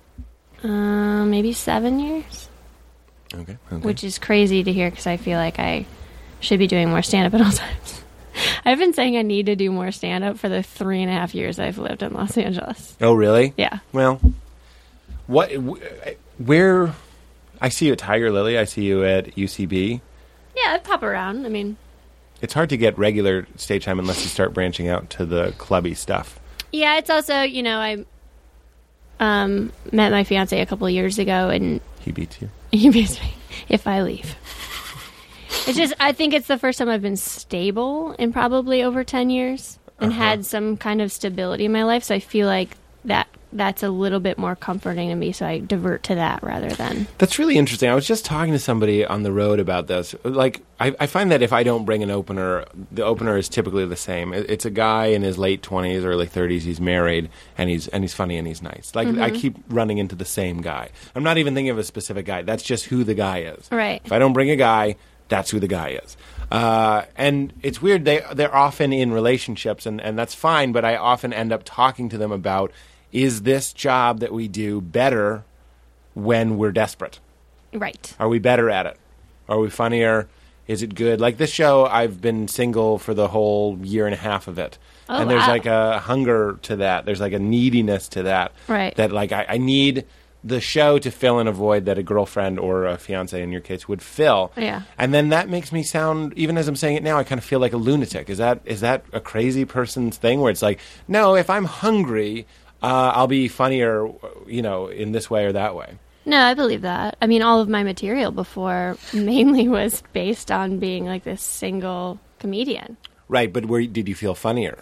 uh, maybe seven years, Okay. okay. which is crazy to hear because I feel like I should be doing more stand-up at all times. I've been saying I need to do more stand-up for the three and a half years I've lived in Los Angeles. Oh, really? Yeah. Well, what? wh- Where? I see you at Tiger Lily. I see you at U C B. Yeah, I pop around. I mean, It's hard to get regular stage time unless you start branching out to the clubby stuff. yeah, it's also, you know, I um, met my fiance a couple of years ago, and He beats you. he beats me if I leave. It's just, I think it's the first time I've been stable in probably over ten years and Uh-huh. had some kind of stability in my life, so I feel like that that's a little bit more comforting to me, so I divert to that rather than... That's really interesting. I was just talking to somebody on the road about this. Like, I, I find that if I don't bring an opener, the opener is typically the same. It- It's a guy in his late twenties, early thirties. He's married, and he's and he's funny and he's nice. Like, I keep running into the same guy. I'm not even thinking of a specific guy. That's just who the guy is. Right. If I don't bring a guy, that's who the guy is. Uh, and it's weird. They they're often in relationships, and, and that's fine. But I often end up talking to them about, is this job that we do better when we're desperate? Right. Are we better at it? Are we funnier? Is it good? Like this show, I've been single for the whole year and a half of it. Oh, and there's wow. like a hunger to that. There's like a neediness to that. Right. That like I, I need the show to fill in a void that a girlfriend or a fiance, in your case, would fill. Yeah. And then that makes me sound, even as I'm saying it now, I kind of feel like a lunatic. Is that is that a crazy person's thing where it's like, no, if I'm hungry, uh, I'll be funnier, you know, in this way or that way? No, I believe that. I mean, all of my material before mainly was based on being like this single comedian. Right, but where did you feel funnier?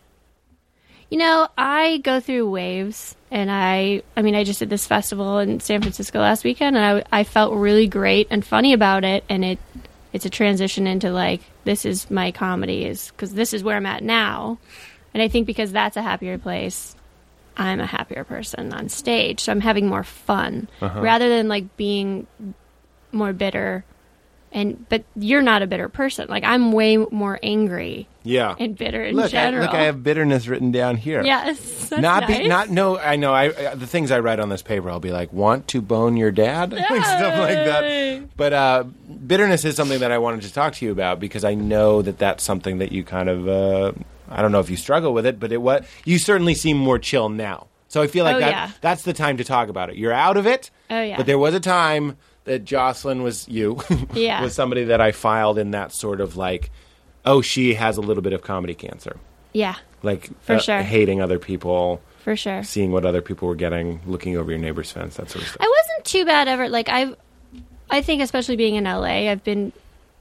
You know, I go through waves, and I, I mean, I just did this festival in San Francisco last weekend, and I, I felt really great and funny about it, and it, it's a transition into, like, this is my comedy, is because this is where I'm at now, and I think because that's a happier place, I'm a happier person on stage, so I'm having more fun, Uh-huh. rather than, like, being more bitter. And but you're not a bitter person. Like, I'm way more angry Yeah. and bitter in look, general. I, look, I have bitterness written down here. Yes, that's not nice. be, not no. I know. I, I the things I write on this paper, I'll be like, want to bone your dad, like stuff like that. Yay. But uh, bitterness is something that I wanted to talk to you about because I know that that's something that you kind of. Uh, I don't know if you struggle with it, but it what you certainly seem more chill now. So I feel like Oh, that yeah. that's the time to talk about it. You're out of it. Oh, yeah. But there was a time that Jocelyn was you. Yeah. was somebody that I filed in that sort of like, oh, she has a little bit of comedy cancer. Yeah, Like For uh, sure. hating other people, for sure. seeing what other people were getting, looking over your neighbor's fence, that sort of stuff. I wasn't too bad ever. Like, I've, I think especially being in L A, I've been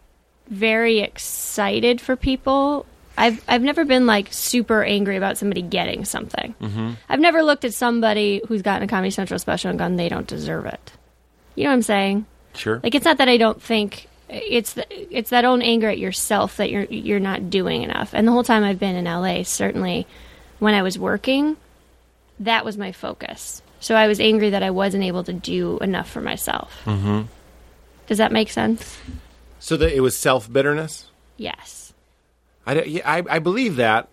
very excited for people. I've I've never been like super angry about somebody getting something. Mm-hmm. I've never looked at somebody who's gotten a Comedy Central special and gone, they don't deserve it. You know what I'm saying? Sure. Like, it's not that I don't think it's the, it's that own anger at yourself that you're you're not doing enough. And the whole time I've been in L A, certainly when I was working, that was my focus. So I was angry that I wasn't able to do enough for myself. Mm-hmm. Does that make sense? So that it was self-bitterness? Yes. I, don't- yeah, I, I believe that.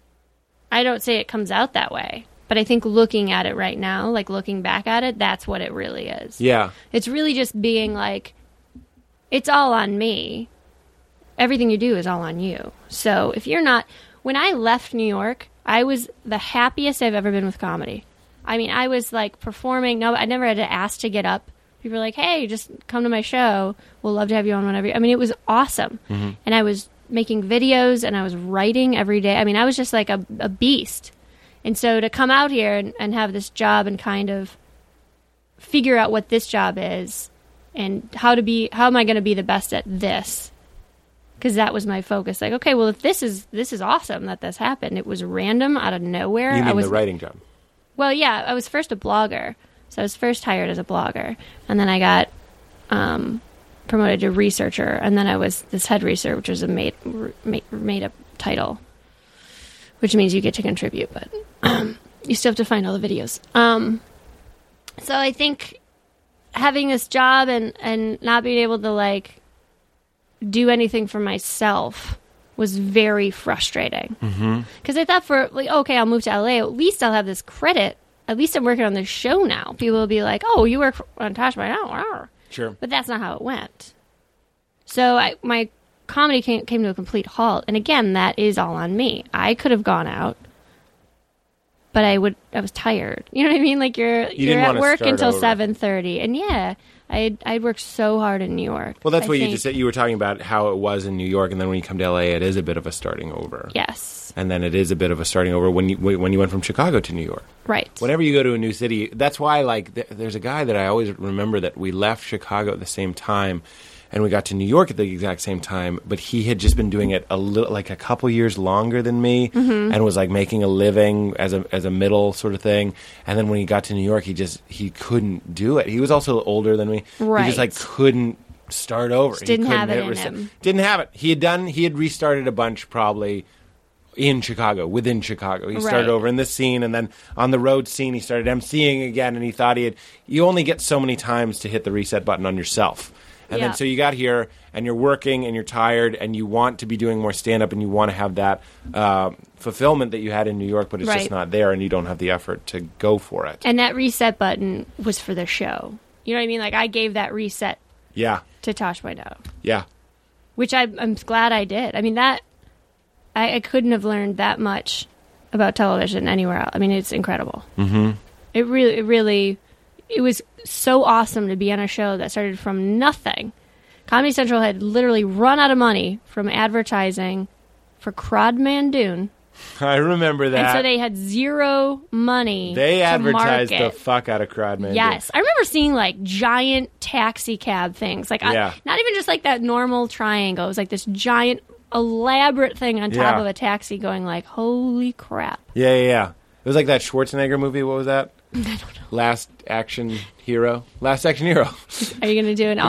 I don't say it comes out that way, but I think looking at it right now, like looking back at it, that's what it really is. Yeah. It's really just being like, it's all on me. Everything you do is all on you. So if you're not, when I left New York, I was the happiest I've ever been with comedy. I mean, I was like performing. No, I never had to ask to get up. People were like, hey, just come to my show. We'll love to have you on whenever. You-" I mean, it was awesome. Mm-hmm. And I was making videos and I was writing every day. I mean, I was just like a, a beast. And so to come out here and, and have this job and kind of figure out what this job is and how to be, how am I going to be the best at this? Because that was my focus. Like, okay, well, if this is this is awesome that this happened. It was random out of nowhere. You mean I was, the writing job? Well, yeah, I was first a blogger. So I was first hired as a blogger. And then I got um, promoted to researcher. And then I was this head researcher, which was a made, made, made up title, which means you get to contribute, but um, you still have to find all the videos. Um, so I think having this job and, and not being able to, like, do anything for myself was very frustrating. Because I thought for, like, okay, I'll move to L A. At least I'll have this credit. At least I'm working on this show now. People will be like, oh, you work on Tosh by now. Sure. But that's not how it went. So I, my comedy came, came to a complete halt. And again, that is all on me. I could have gone out, but I would. I was tired. You know what I mean? Like you're You you're didn't at wanna work start until over. seven thirty, and yeah, I'd I'd worked so hard in New York. Well, that's I what you think- just said. You were talking about how it was in New York, and then when you come to L A, it is a bit of a starting over. Yes. And then it is a bit of a starting over when you when you went from Chicago to New York. Right. Whenever you go to a new city, that's why, like, th- there's a guy that I always remember that we left Chicago at the same time, and we got to New York at the exact same time, but he had just been doing it a little, like a couple years longer than me, Mm-hmm. and was, like, making a living as a as a middle sort of thing. And then when he got to New York, he just, he couldn't do it. He was also older than me. He Right. just, like, couldn't start over. Just He didn't couldn't have it hit in reset. him. Didn't have it. He had done, he had restarted a bunch probably in Chicago, within Chicago. He started Right. over in this scene, and then on the road scene, he started emceeing again, and he thought he had... You only get so many times to hit the reset button on yourself. And Yeah. then so you got here, and you're working, and you're tired, and you want to be doing more stand-up, and you want to have that uh, fulfillment that you had in New York, but it's Right. just not there, and you don't have the effort to go for it. And that reset button was for the show. You know what I mean? Like I gave that reset Yeah, to Tosh by Now, yeah. which I, I'm glad I did. I mean that I, I couldn't have learned that much about television anywhere else. I mean, it's incredible. Mm-hmm. It really, it really, it was so awesome to be on a show that started from nothing. Comedy Central had literally run out of money from advertising for Crodmandoon. I remember that. And so they had zero money They to advertised market. the fuck out of Crodmandoon. Yes. I remember seeing like giant taxi cab things. Like Yeah. I, not even just like that normal triangle. It was like this giant elaborate thing on top Yeah. of a taxi going like, holy crap. Yeah, yeah, yeah. It was like that Schwarzenegger movie. What was that? I don't know. Last Action Hero. Last Action Hero. Are you going to do an... Uh,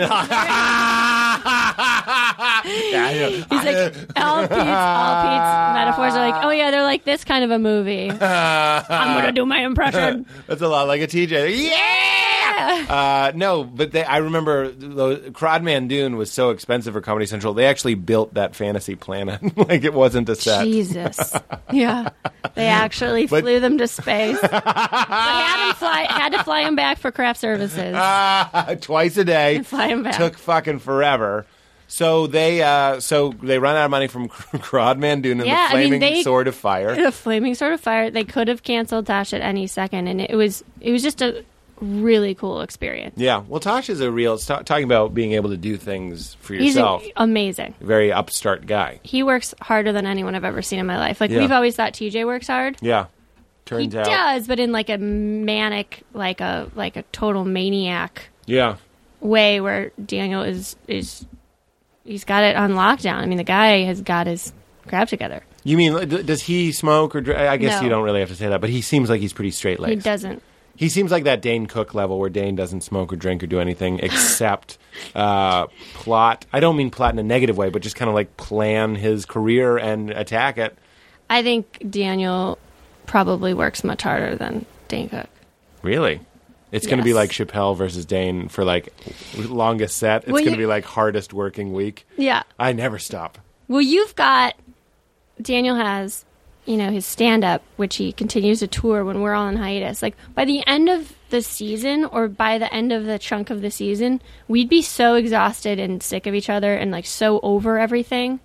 Yeah, I know. He's like, all Pete's, all Pete's metaphors are like, oh yeah, they're like this kind of a movie. I'm going to do my impression. That's a lot like a T J. Yeah! Uh, no, but they, I remember the, Crodmandoon was so expensive for Comedy Central, they actually built that fantasy planet. Like it wasn't a set. Jesus. Yeah. They actually But- flew them to space. But had, him fly, had to fly him back for craft services. Ah, twice a day. And fly him back. Took fucking forever. So they uh, so they run out of money from Crodmandoon and Yeah, the I mean, Flaming they- Sword of Fire. The flaming sword of fire. They could have canceled Tosh at any second, and it was it was just a really cool experience. Yeah, well, Tosh is a real t- talking about being able to do things for He's yourself. a- amazing. Very upstart guy. He works harder than anyone I've ever seen in my life. Like Yeah. we've always thought T J works hard. Yeah, He turns out. does, but in like a manic, like a like a total maniac Yeah, way, where Daniel is is he's got it on lockdown. I mean, the guy has got his crap together. you mean d- does he smoke or? Dr- I guess No. you don't really have to say that, but he seems like he's pretty straight He laced. doesn't. He seems like that Dane Cook level where Dane doesn't smoke or drink or do anything except uh, plot. I don't mean plot in a negative way, but just kind of like plan his career and attack it. I think Daniel probably works much harder than Dane Cook. Really? It's going to be Yes. like Chappelle versus Dane for like longest set. It's Well, going to you- be like hardest working week. Yeah. I never stop. Well, you've got Daniel has, you know, his stand up, which he continues to tour when we're all on hiatus. Like by the end of the season or by the end of the chunk of the season, we'd be so exhausted and sick of each other and like so over everything.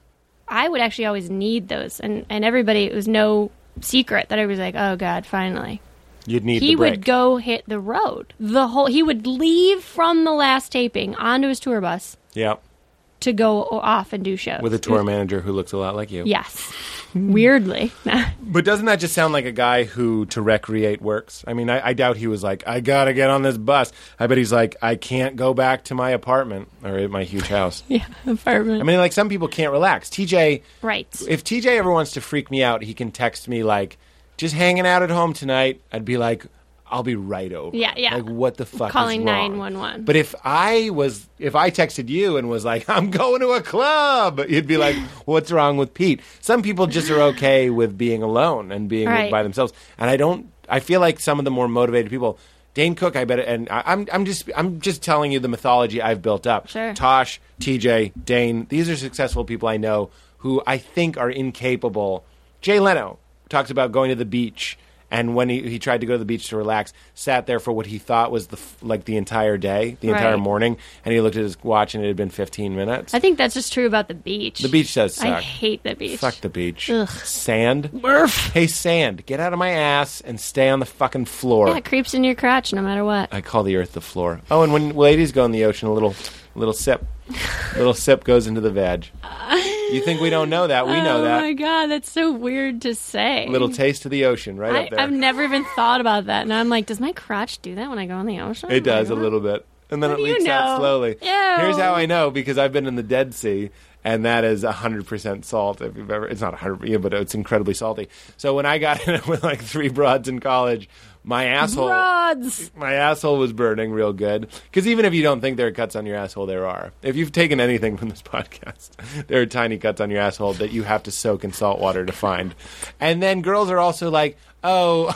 I would actually always need those, and and everybody, it was no secret that I was like, oh God, finally. You'd need He the break. would go hit the road. The whole he would leave from the last taping onto his tour bus Yeah, to go off and do shows with a tour manager who looks a lot like you. Yes. Weirdly. But doesn't that just sound like a guy who to recreate works? I mean, I, I doubt he was like, I gotta get on this bus. I bet he's like, I can't go back to my apartment or my huge house. Yeah, apartment. I mean, like some people can't relax. T J, right. if T J ever wants to freak me out, he can text me like, just hanging out at home tonight. I'd be like, I'll be right over. Yeah, yeah. Like, what the fuck Calling is wrong? nine one one. But if I was, if I texted you and was like, I'm going to a club, you'd be like, what's wrong with Pete? Some people just are okay with being alone and being Right. by themselves. And I don't, I feel like some of the more motivated people, Dane Cook, I bet, and I, I'm, I'm just, I'm just telling you the mythology I've built up. Sure. Tosh, T J, Dane, these are successful people I know who I think are incapable. Jay Leno talks about going to the beach. And when he, he tried to go to the beach to relax, sat there for what he thought was the f- like the entire day, the entire Right. morning, and he looked at his watch and it had been fifteen minutes. I think that's just true about the beach. The beach does suck. I hate the beach. Fuck the beach. Ugh. Sand. Murph. Hey, sand, get out of my ass and stay on the fucking floor. Yeah, it creeps in your crotch no matter what. I call the earth the floor. Oh, and when ladies go in the ocean, a little little sip. little sip goes into the vag. You think we don't know that? We know Oh that. my God, that's so weird to say. Little taste of the ocean right I, up there. I've never even thought about that. And I'm like, does my crotch do that when I go in the ocean? It does a Like, little bit. And then How it do you leaks out know? slowly. Ew. Here's how I know, because I've been in the Dead Sea, and that is one hundred percent salt. If you've ever, it's not one hundred, yeah, but it's incredibly salty. So when I got in it with like three broads in college, my asshole, Rods. my asshole was burning real good. Because even if you don't think there are cuts on your asshole, there are. If you've taken anything from this podcast, there are tiny cuts on your asshole that you have to soak in salt water to find. And then girls are also like, oh,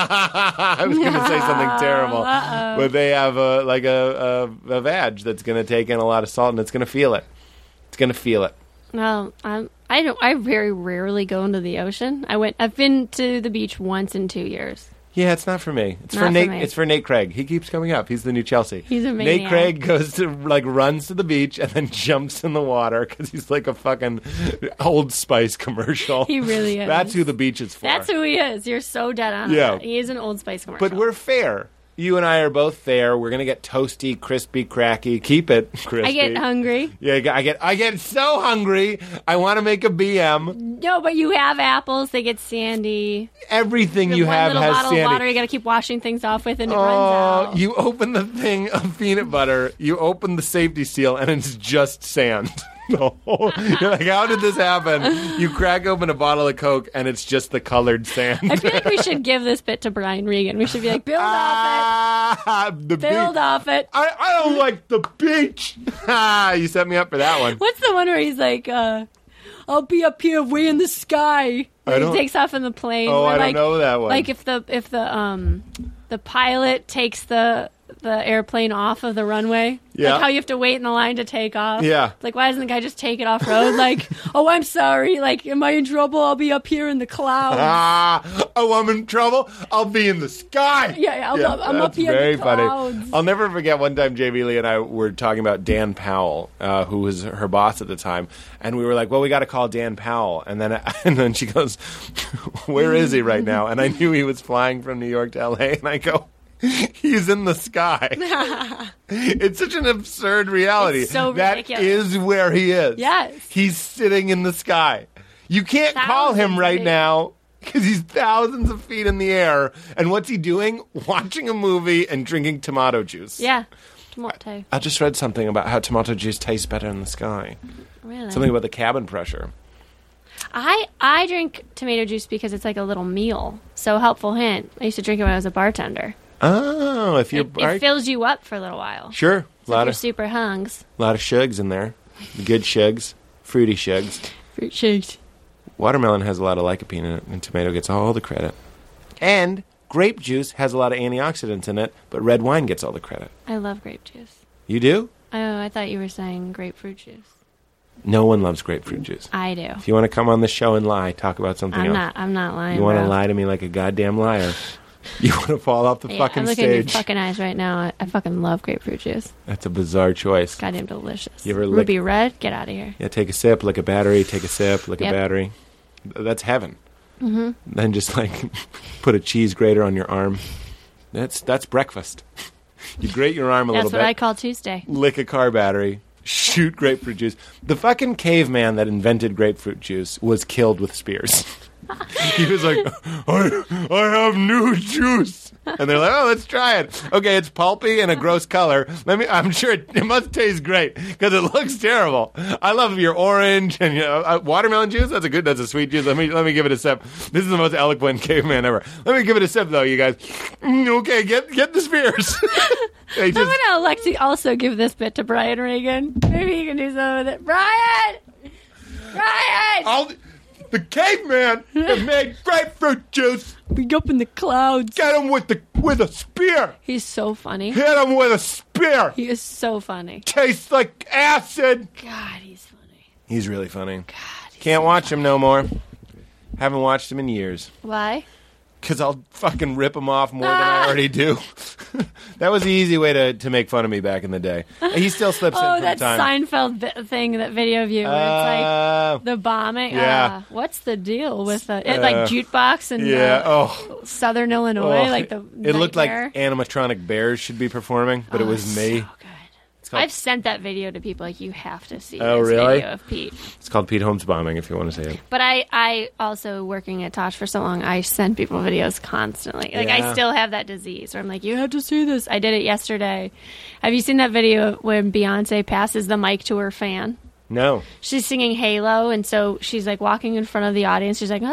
I was going to say something terrible, Uh-oh. but they have a like a, a, a vag that's going to take in a lot of salt and it's going to feel it. It's going to feel it. Well, I'm, I don't. I very rarely go into the ocean. I went. I've been to the beach once in two years. Yeah, it's not for me. It's Not for for Nate. me. It's for Nate Craig. He keeps coming up. He's the new Chelsea. He's a Nate maniac. Craig goes to like runs to the beach and then jumps in the water because he's like a fucking Old Spice commercial. He really is. That's who the beach is for. That's who he is. You're so dead on. Yeah. that. He is an Old Spice commercial. But we're fair. You and I are both there. We're gonna get toasty, crispy, cracky. Keep it crispy. I get hungry. Yeah, I get, I get, I get so hungry. I want to make a B M. No, but you have apples. They get sandy. Everything you one have little has bottle sandy. of water you got to keep washing things off with, and it Oh, runs out. you open the thing of peanut butter, you open the safety seal, and it's just sand. The whole- You're like, how did this happen? You crack open a bottle of Coke, and it's just the colored sand. I feel like we should give this bit to Brian Regan. We should be like, build off Ah, the it. Build beach. off it. I, I don't like the beach. Ah, you set me up for that one. What's the one where he's like, uh, I'll be up here way in the sky. I And don't- he takes off in the plane. Oh, where, I don't like, know that one. Like if the if the um the pilot takes the the airplane off of the runway. Yeah. Like how you have to wait in the line to take off. Yeah. Like why doesn't the guy just take it off road? Like, oh, I'm sorry. Like, am I in trouble? I'll be up here in the clouds. Ah, oh, I'm in trouble. I'll be in the sky. Yeah, yeah, I'm up- I'm up that's here in very the funny. clouds. I'll never forget one time J V Lee and I were talking about Dan Powell, uh, who was her boss at the time, and we were like, "Well, we got to call Dan Powell." And then, and then she goes, "Where is he right now?" And I knew he was flying from New York to L A, and I go, "He's in the sky." It's such an absurd reality. It's so That ridiculous. is where he is. Yes. He's sitting in the sky. You can't call him Thousands right of- now because he's thousands of feet in the air. And what's he doing? Watching a movie and drinking tomato juice. Yeah. Tomato. I just read something about how tomato juice tastes better in the sky. Really? Something about the cabin pressure. I I drink tomato juice because it's like a little meal. So helpful hint. I used to drink it when I was a bartender. Oh, if you're It, it fills you up for a little while. sure, a So lot if you're of super hungs. lot of shugs in there, good shugs, fruity shugs. Fruit shakes. Watermelon has a lot of lycopene in it, and tomato gets all the credit. And grape juice has a lot of antioxidants in it, but red wine gets all the credit. I love grape juice. You do? Oh, I thought you were saying grapefruit juice. No one loves grapefruit juice. I do. If you want to come on the show and lie, talk about something I'm else. not. I'm not lying. You want to bro. lie to me like a goddamn liar. You want to fall off the Yeah, fucking I'm looking at your stage. fucking eyes right now. I, I fucking love grapefruit juice. That's a bizarre choice. Goddamn delicious. You ever lick- Ruby red? Get out of here. Yeah, take a sip, like a battery. Take a sip, like Yep. a battery. That's heaven. Mm-hmm. Then just like put a cheese grater on your arm. That's that's breakfast. You grate your arm a That's little what bit. I call Tuesday. Lick a car battery. Shoot grapefruit juice. The fucking caveman that invented grapefruit juice was killed with spears. He was like, I, I have new juice. And they're like, oh, let's try it. Okay, it's pulpy and a gross color. Let me. I'm sure it, it must taste great because it looks terrible. I love your orange and you know, uh, watermelon juice. That's a good. That's a sweet juice. Let me let me give it a sip. This is the most eloquent caveman ever. Let me give it a sip though, you guys. Mm, okay, get get the spears. They I'm just- gonna elect to also give this bit to Brian Regan. Maybe you can do some with it. Brian! Brian! I'll, the caveman that made grapefruit juice. Be up in the clouds. Get him with the with a spear. He's so funny. Hit him with a spear. He is so funny. Tastes like acid. God, he's funny. He's really funny. God, he's Can't so watch funny. him no more. Haven't watched him in years. Why? Because I'll fucking rip him off more than I already do. That was the easy way to, to make fun of me back in the day. He still slips in Oh, from that time. Seinfeld vi- thing, that video of you where it's like Uh, the bombing. yeah. Uh, what's the deal with the it, Uh, like jukebox in yeah. uh, Oh. Southern Illinois? Oh, like the it looked like nightmare. animatronic bears should be performing, but it Oh, was me. So good. It's called, I've sent that video to people. Like, you have to see Oh, this really? video of Pete. it's called Pete Holmes Bombing, if you want to say it. But I, I also working at Tosh for so long, I send people videos constantly. Like, Yeah. I still have that disease where I'm like, you have to see this. I did it yesterday. Have you seen that video when Beyonce passes the mic to her fan? No. She's singing Halo, and so she's like walking in front of the audience. She's like,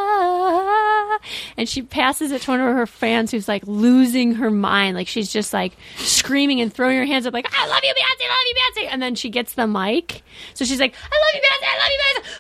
ah, and she passes it to one of her fans who's like losing her mind. Like, she's just like screaming and throwing her hands up, like, I love you, Beyonce, I love you, Beyonce. And then she gets the mic. So she's like, I love you, Beyonce, I love you, Beyonce.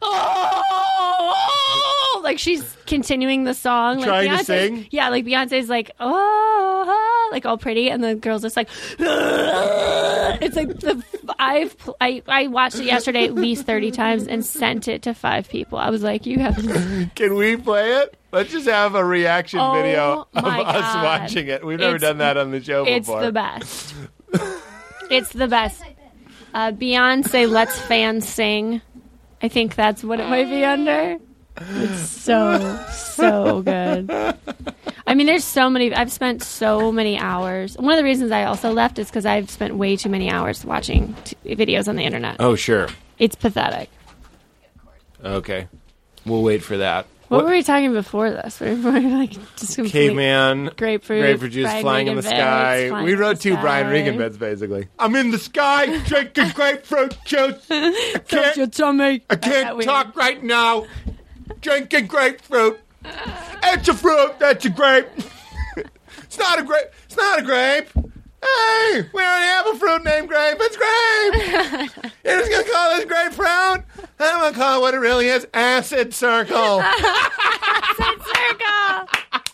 Oh, like she's continuing the song. Like Trying to Beyonce's- sing? Yeah, like Beyonce's like, oh, like all pretty, and the girl's just like, it's like the I've pl- I I watched it yesterday at least thirty times and sent it to five people. I was like, you have to. Can we play it? Let's just have a reaction Oh, video of my us God. watching it. We've never It's- done that on the show It's before. the best. It's the best. Uh, Beyonce lets fans sing. I think that's what it might be under. It's so so good. I I mean, there's so many. I've spent so many hours. One of the reasons I also left is because I've spent way too many hours watching t- videos on the internet. Oh, sure. It's pathetic. Okay. We'll wait for that. What, what were we talking before this? We were like just complete Caveman, grapefruit, grapefruit juice Brian flying in Regan the bits, sky. flying We in wrote the two Brian sky. Regan bits, basically. I'm in the sky drinking grapefruit juice. I Fills your can't, tummy. I That can't weird. talk right now. Drinking grapefruit. It's a fruit. That's a grape. It's not a grape. It's not a grape. Hey, we already have a fruit named grape. It's grape. You're just gonna call this grapefruit? I'm gonna call it what it really is: acid circle. Acid circle.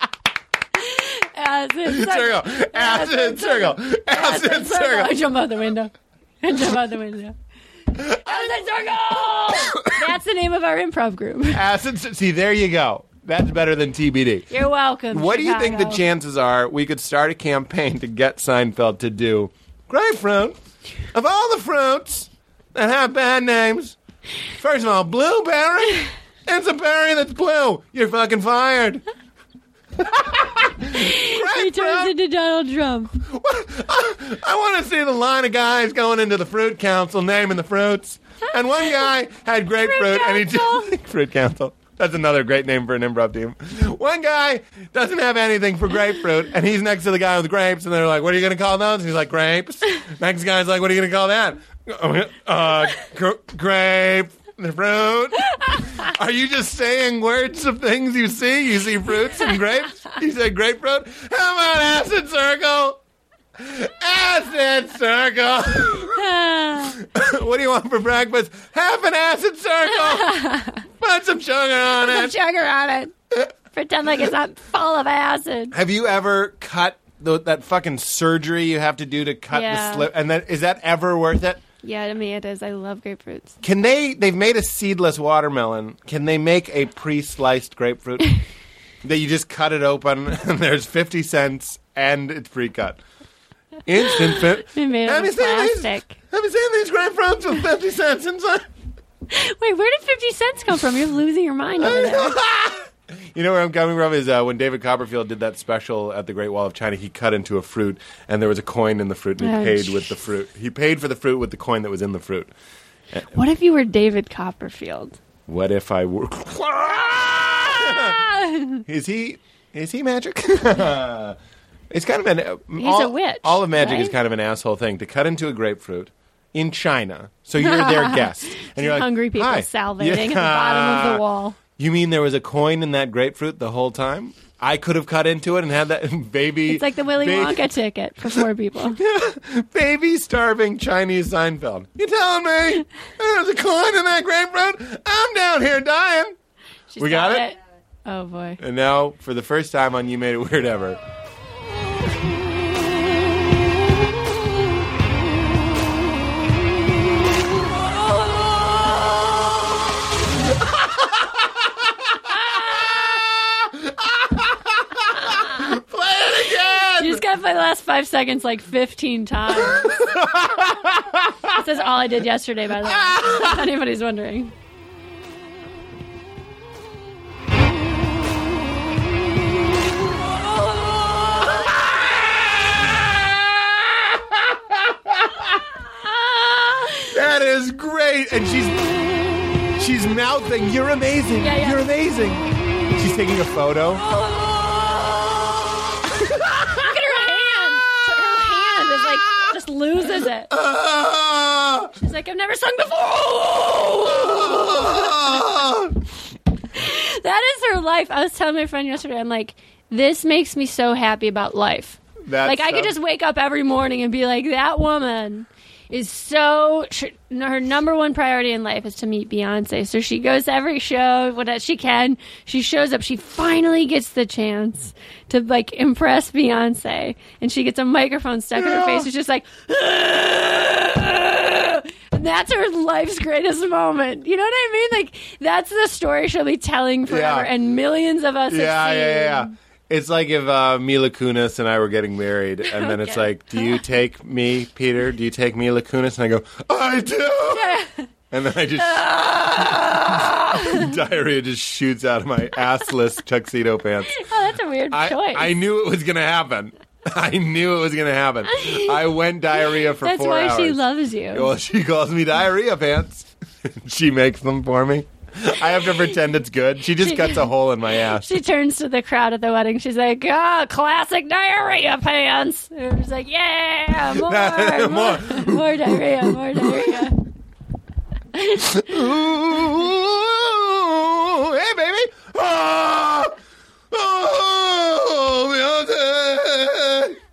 Acid circle. circle. Acid circle. Acid circle. I jump out the window. I jump out the window. Acid circle. That's the name of our improv group. Acid. cir- See, there you go. That's better than T B D. You're welcome. What do you think the Chicago. chances are we could start a campaign to get Seinfeld to do grapefruit? Of all the fruits that have bad names, first of all, blueberry. It's a berry that's blue. You're fucking fired. He turns into Donald Trump. I, I want to see the line of guys going into the fruit council naming the fruits. And one guy had grapefruit, and he Council. did fruit council. That's another great name for an improv team. One guy doesn't have anything for grapefruit, and he's next to the guy with grapes, and they're like, "What are you going to call those?" And he's like, "Grapes." Next guy's like, "What are you going to call that?" Uh, gr- grape. The fruit. Are you just saying words of things you see? You see fruits and grapes? You say grapefruit? How about acid circle? Acid circle. What do you want for breakfast? Half an acid circle. Put some sugar on Put it. sugar on it. Pretend like it's not full of acid. Have you ever cut the, that fucking surgery you have to do to cut Yeah. the slip? And that, is that ever worth it? Yeah, to me it is. I love grapefruits. Can they, they've made a seedless watermelon. Can they make a pre-sliced grapefruit? That you just cut it open and there's fifty cents and it's pre-cut. Instant fit. They made Have it you of seen these? plastic. Have you seen these grapefruits with fifty cents inside? Wait, where did fifty cents come from? You're losing your mind over there. You know where I'm coming from is uh, when David Copperfield did that special at the Great Wall of China, he cut into a fruit and there was a coin in the fruit and he Oh, paid sh- with the fruit. He paid for the fruit with the coin that was in the fruit. What if you were David Copperfield? What if I were... Is he is he magic? It's kind of an He's all, a witch, all of magic is right? kind of an asshole thing to cut into a grapefruit in China. So you're their guest and you're like, Hungry people "Hi." salivating at the Yeah. bottom of the wall. You mean there was a coin in that grapefruit the whole time? I could have cut into it and had that baby. It's like the Willy ba- Wonka ticket for four people. baby starving Chinese Seinfeld. You telling me there's a coin in that grapefruit? I'm down here dying. She's We got it? Oh boy. And now, for the first time on You Made It Weird Ever. Play it again! You just gotta play the last five seconds like fifteen times. This is all I did yesterday, by the way. If anybody's wondering. That is great, and she's she's mouthing, "You're amazing, Yeah, yeah. you're amazing." She's taking a photo. Look at her hand. Her hand is like just loses it. Ah! She's like, I've never sung before. Ah! That is her life. I was telling my friend yesterday, I'm like, this makes me so happy about life. That Like, I could stuff- just wake up every morning and be like, that woman is so... sh- her number one priority in life is to meet Beyonce. So she goes to every show, what she can. She shows up. She finally gets the chance to, like, impress Beyonce. And she gets a microphone stuck in her face. It's just like... And that's her life's greatest moment. You know what I mean? Like, that's the story she'll be telling forever. Yeah. And millions of us Yeah, have yeah, seen. yeah, yeah. It's like if uh, Mila Kunis and I were getting married, and then it's Okay. like, "Do you take me, Peter? Do you take Mila Kunis?" And I go, "I do." Yeah. And then I just Oh, Diarrhea just shoots out of my assless tuxedo pants. that's a weird I, choice. I knew it was going to happen. I knew it was going to happen. I went diarrhea for That's four why hours. she loves you. Well, she calls me diarrhea pants. She makes them for me. I have to pretend it's good. She just She- cuts a hole in my ass. She turns to the crowd at the wedding. She's like, "Ah, classic diarrhea pants." And she's like, "Yeah, more, more, more diarrhea, more diarrhea." Ooh, hey, baby. Oh, oh, Beyonce.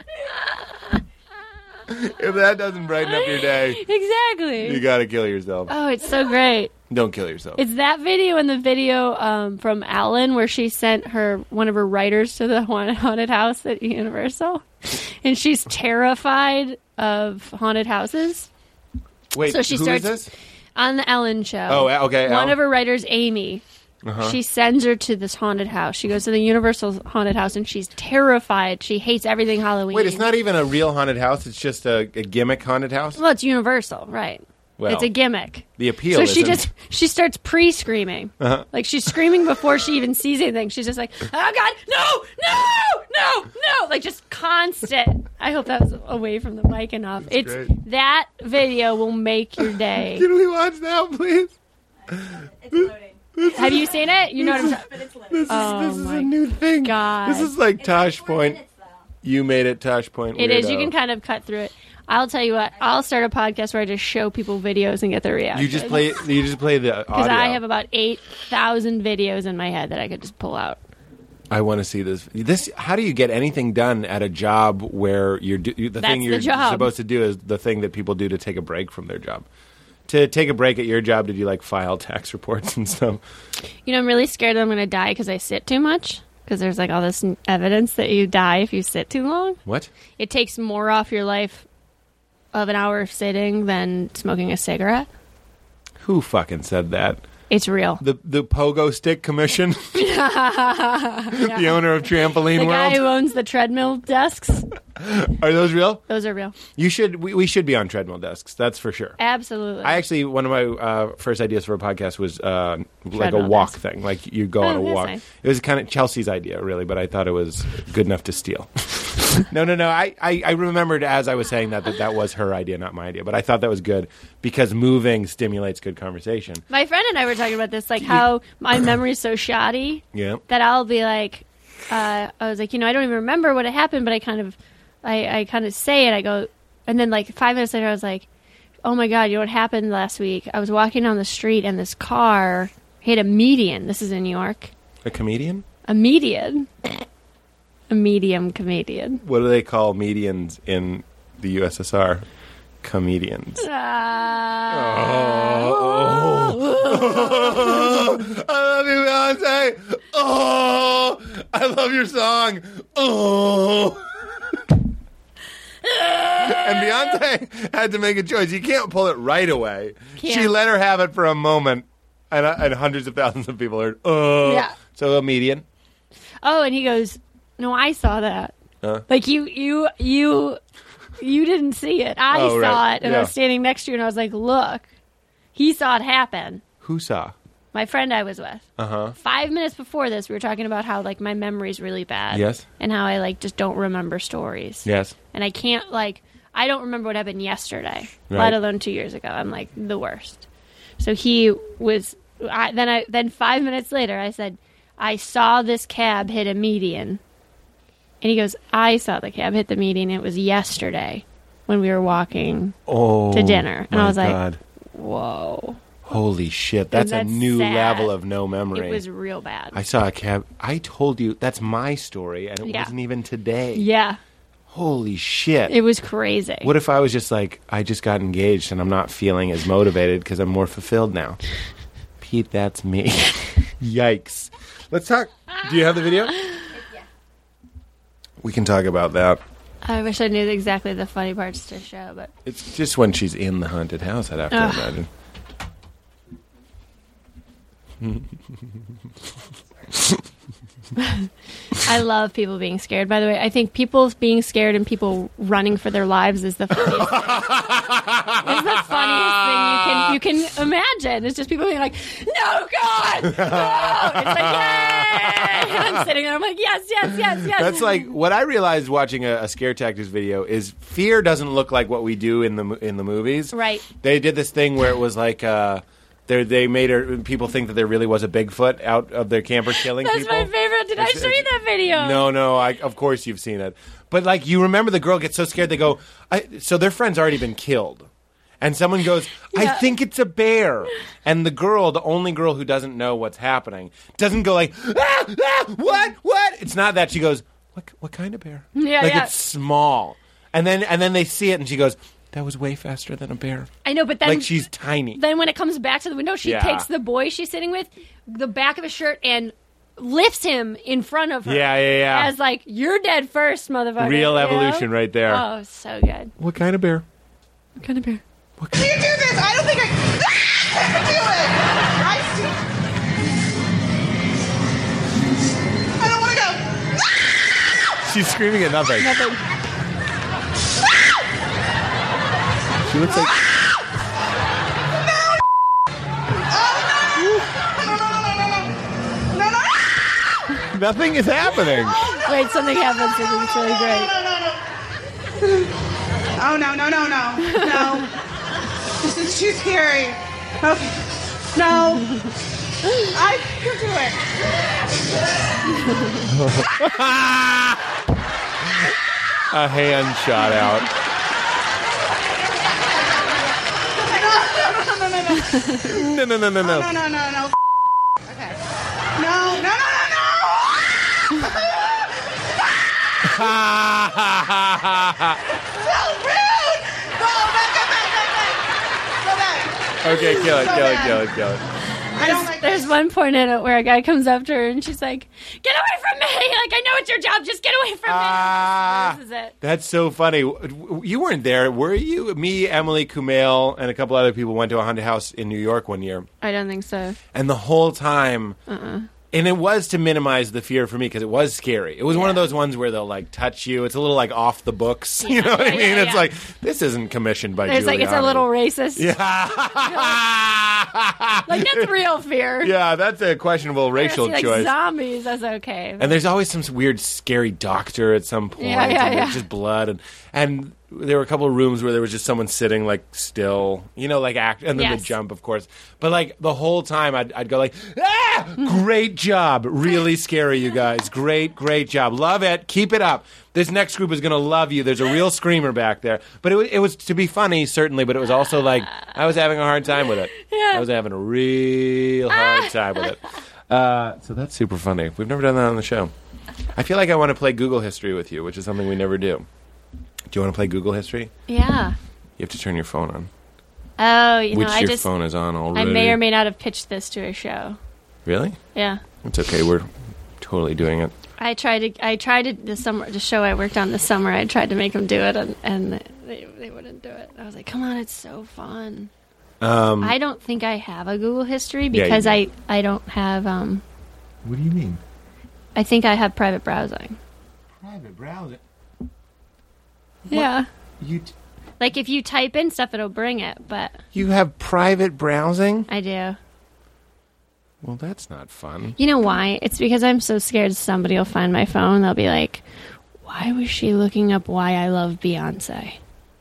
If that doesn't brighten up your day, Exactly. you got to kill yourself. Oh, it's so great. Don't kill yourself. It's that video and the video um, from Alan where she sent her one of her writers to the haunted, haunted house at Universal, and she's terrified of haunted houses. Wait, so she who starts- is this? On the Ellen show. Oh, okay, One Ellen. of her writers, Amy, Uh-huh. she sends her to this haunted house. She goes to the Universal haunted house, and she's terrified. She hates everything Halloween. Wait, it's not even a real haunted house. It's just a, a gimmick haunted house? Well, it's Universal, right? Well, It's a gimmick. the appeal So she isn't- just she starts pre-screaming, Uh-huh. like she's screaming before she even sees anything. She's just like, "Oh God, no, no, no, no!" Like just constant. I hope that was away from the mic enough. it's great. that video will make your day. Can we watch now, please? It's loading. Have you seen it? You know what I'm talking. But it's loading. This, Oh is, this is my a new thing. God. This is like Tosh Four Point. minutes, though. You made it Tosh Point. It is. You weirdo. can kind of cut through it. I'll tell you what. I'll start a podcast where I just show people videos and get their reaction. You just play. You just play the because audio. I have about eight thousand videos in my head that I could just pull out. I want to see this. This. How do you get anything done at a job where you're do, the That's thing the you're job. supposed to do is the thing that people do to take a break from their job. To take a break at your job, did you like file tax reports and stuff? You know, I'm really scared that I'm going to die because I sit too much. Because there's like all this n- evidence that you die if you sit too long. What? It takes more off your life of an hour of sitting than smoking a cigarette. Who fucking said that? It's real. The the Pogo Stick Commission, the owner of Trampoline The guy World. who owns the treadmill desks, Are those real? those are real. You should. We, we should be on treadmill desks. That's for sure. Absolutely. I actually, one of my uh, first ideas for a podcast was uh, like a Treadmill walk desk. thing. Like you go Oh, on a that's walk. nice. It was kind of Chelsea's idea, really, but I thought it was good enough to steal. no, no, no. I, I, I remembered as I was saying that that that was her idea, not my idea. But I thought that was good because moving stimulates good conversation. My friend and I were talking about this, like how my memory's so shoddy Yeah. that I'll be like, uh, I was like, you know, I don't even remember what had happened, but I kind of, I, I kind of say it. I go, and then like five minutes later, I was like, oh my God, you know what happened last week? I was walking down the street and this car hit a median. This is in New York. A comedian? A median. A medium comedian. What do they call medians in the U S S R? Comedians. Ah. Oh. I love you, Beyonce. Oh, I love your song. Oh. And Beyonce had to make a choice. You can't pull it right away. She Can't. let her have it for a moment, and, uh, and hundreds of thousands of people heard, oh. Yeah. So a median. Oh, and he goes, no, I saw that. Huh? Like you, you, you, you didn't see it. I Oh, saw right. it, and Yeah. I was standing next to you, and I was like, look, he saw it happen. Who saw? My friend I was with. Uh-huh. Five minutes before this, we were talking about how like my memory's really bad. Yes. And how I like just don't remember stories. Yes. And I can't like I don't remember what happened yesterday, Right. let alone two years ago. I'm like the worst. So he was. I, then I then five minutes later, I said, I saw this cab hit a median, and he goes, I saw the cab hit the median. It was yesterday when we were walking Oh, to dinner, and my I was like, God. whoa, Holy shit, that's, that's a new sad. level of no memory. it was real bad. I saw a cab. I told you that's my story, and it Yeah. wasn't even today. yeah, Holy shit. it was crazy. What if I was just like, I just got engaged and I'm not feeling as motivated because I'm more fulfilled now? Pete, that's me. Yikes. Let's talk. Do you have the video? We can talk about that. I wish I knew exactly the funny parts to show, but It's just when she's in the haunted house, I'd have to Ugh. imagine. I love people being scared, by the way. I think people being scared and people running for their lives is the funniest thing. It's the funniest thing you can you can imagine. It's just people being like, no, God! No! It's like, yay! And I'm sitting there, I'm like, yes, yes, yes, yes. That's like what I realized watching a, a scare tactics video is fear doesn't look like what we do in the mo- in the movies. Right. They did this thing where it was like uh, they they made her, people think that there really was a Bigfoot out of their camper killing That's people. my favorite. Did I It's- show you that video? No, no. I, of course you've seen it. But like you remember, the girl gets so scared they go. I, so their friend's already been killed, and someone goes, "I Yeah. think it's a bear." And the girl, the only girl who doesn't know what's happening, doesn't go like, "Ah, ah, what, what?" It's not that. She goes, "What, what kind of bear?" Yeah, like yeah. it's small, and then and then they see it, and she goes, "That was way faster than a bear." I know, but then Like she's tiny. Then when it comes back to the window, she Yeah. takes the boy she's sitting with, the back of his shirt, and lifts him in front of her. Yeah, yeah, yeah. As like, you're dead first, motherfucker. Real you know? evolution right there. Oh, so good. What kind of bear? What kind of bear? You do this. I don't think I can do it. I see. I don't want to go. She's screaming at nothing. Nothing. She looks like. No, no, no, no, no, no. Nothing is happening. Wait, something happens. It's really great. Oh no, no, no, no, no. This is too scary. Okay. No. I can do it. A hand shot out. No, no, no, no, no. No, no, no, no, no. No, no, no, no. Okay. No, no, no, no, no. So rude. Go back, go back, go back. Go back. Okay, kill it, So kill it, bad. kill it, kill it. I don't like There's this. one point in it where a guy comes up to her and she's like, "Get away from me! Like, I know it's your job. Just get away from me." Ah, This is it. that's so funny. You weren't there, were you? Me, Emily, Kumail, and a couple other people went to a haunted house in New York one year, I don't think so. and the whole time, Uh-uh. and it was to minimize the fear for me because it was scary. It was one of those ones where they'll like touch you. It's a little like off the books. You know what I yeah, mean? yeah, it's yeah. like this isn't commissioned by. There's like, it's a Giuliani. little racist. Yeah. Like, that's real fear. Yeah, that's a questionable racial See, like, choice. zombies, that's okay. And there's always some weird, scary doctor at some point. Yeah, yeah, and there's yeah. just blood, and and there were a couple of rooms where there was just someone sitting like still, you know, like act, and then Yes. the jump, of course. But like the whole time, I'd, I'd go like, ah, great job, really scary, you guys, great, great job, love it, keep it up. This next group is gonna love you. There's a real screamer back there. But it was, it was to be funny, certainly, but it was also like I was having a hard time with it. Yeah. I was having a real hard time with it. Uh, so that's super funny. We've never done that on the show. I feel like I want to play Google History with you, which is something we never do. Do you want to play Google History? Yeah. You have to turn your phone on. Oh, you which know, I your just, phone is on I already. may or may not have pitched this to a show. Really? Yeah. It's okay. We're totally doing it. I tried to. I tried to the summer. The show I worked on this summer. I tried to make them do it, and, and they they wouldn't do it. I was like, "Come on, it's so fun." Um, I don't think I have a Google history Yeah, you because do. I I don't have. Um, what do you mean? I think I have private browsing. Private browsing. Yeah. You t- Like if you type in stuff, it'll bring it. But you have private browsing? I do. Well, that's not fun. You know why? It's because I'm so scared somebody will find my phone. They'll be like, "Why was she looking up why I love Beyonce?"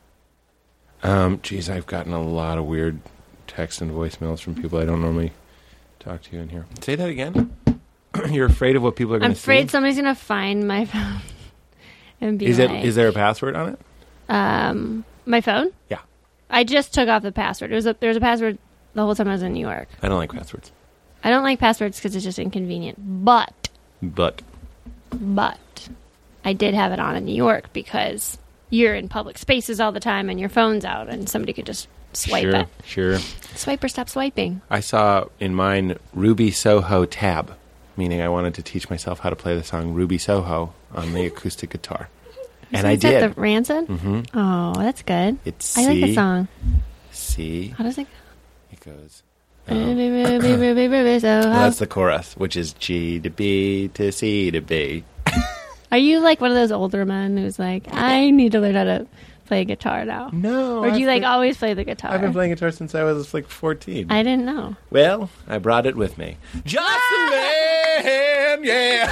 Um, geez, I've gotten a lot of weird text and voicemails from people I don't normally talk to in here. Say that again. You're afraid of what people are going I'm to see? afraid somebody's gonna find my phone and be Is like, it? Is there a password on it? um, my phone? Yeah. I just took off the password. It was a, there was a password the whole time I was in New York. I don't like passwords. I don't like passwords because it's just inconvenient. But, But but, I did have it on in New York because you're in public spaces all the time and your phone's out and somebody could just swipe sure, it. sure. Swipe or stop swiping. I saw in mine Ruby Soho tab, meaning I wanted to teach myself how to play the song Ruby Soho on the acoustic guitar, and I Is that did. the Rancid? Mm-hmm. Oh, that's good. It's I like the C, song. C. How does it go? It goes So Well, how- that's the chorus, which is G to B to C to B. Are you like one of those older men who's like, I need to learn how to play guitar now? No. Or do you I've like been- always play the guitar? I've been playing guitar since I was like fourteen. I didn't know. Well, I brought it with me. Just a man,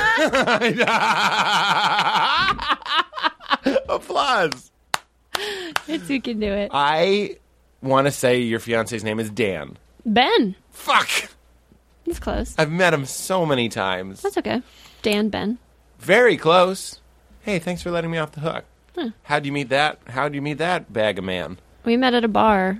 yeah. Applause. It's who can do it. I want to say your fiance's name is Dan. Ben. Fuck. He's close. I've met him so many times. That's okay. Dan Ben. Very close. Hey, thanks for letting me off the hook. How'd you meet that? How'd you meet that bag of man? We met at a bar.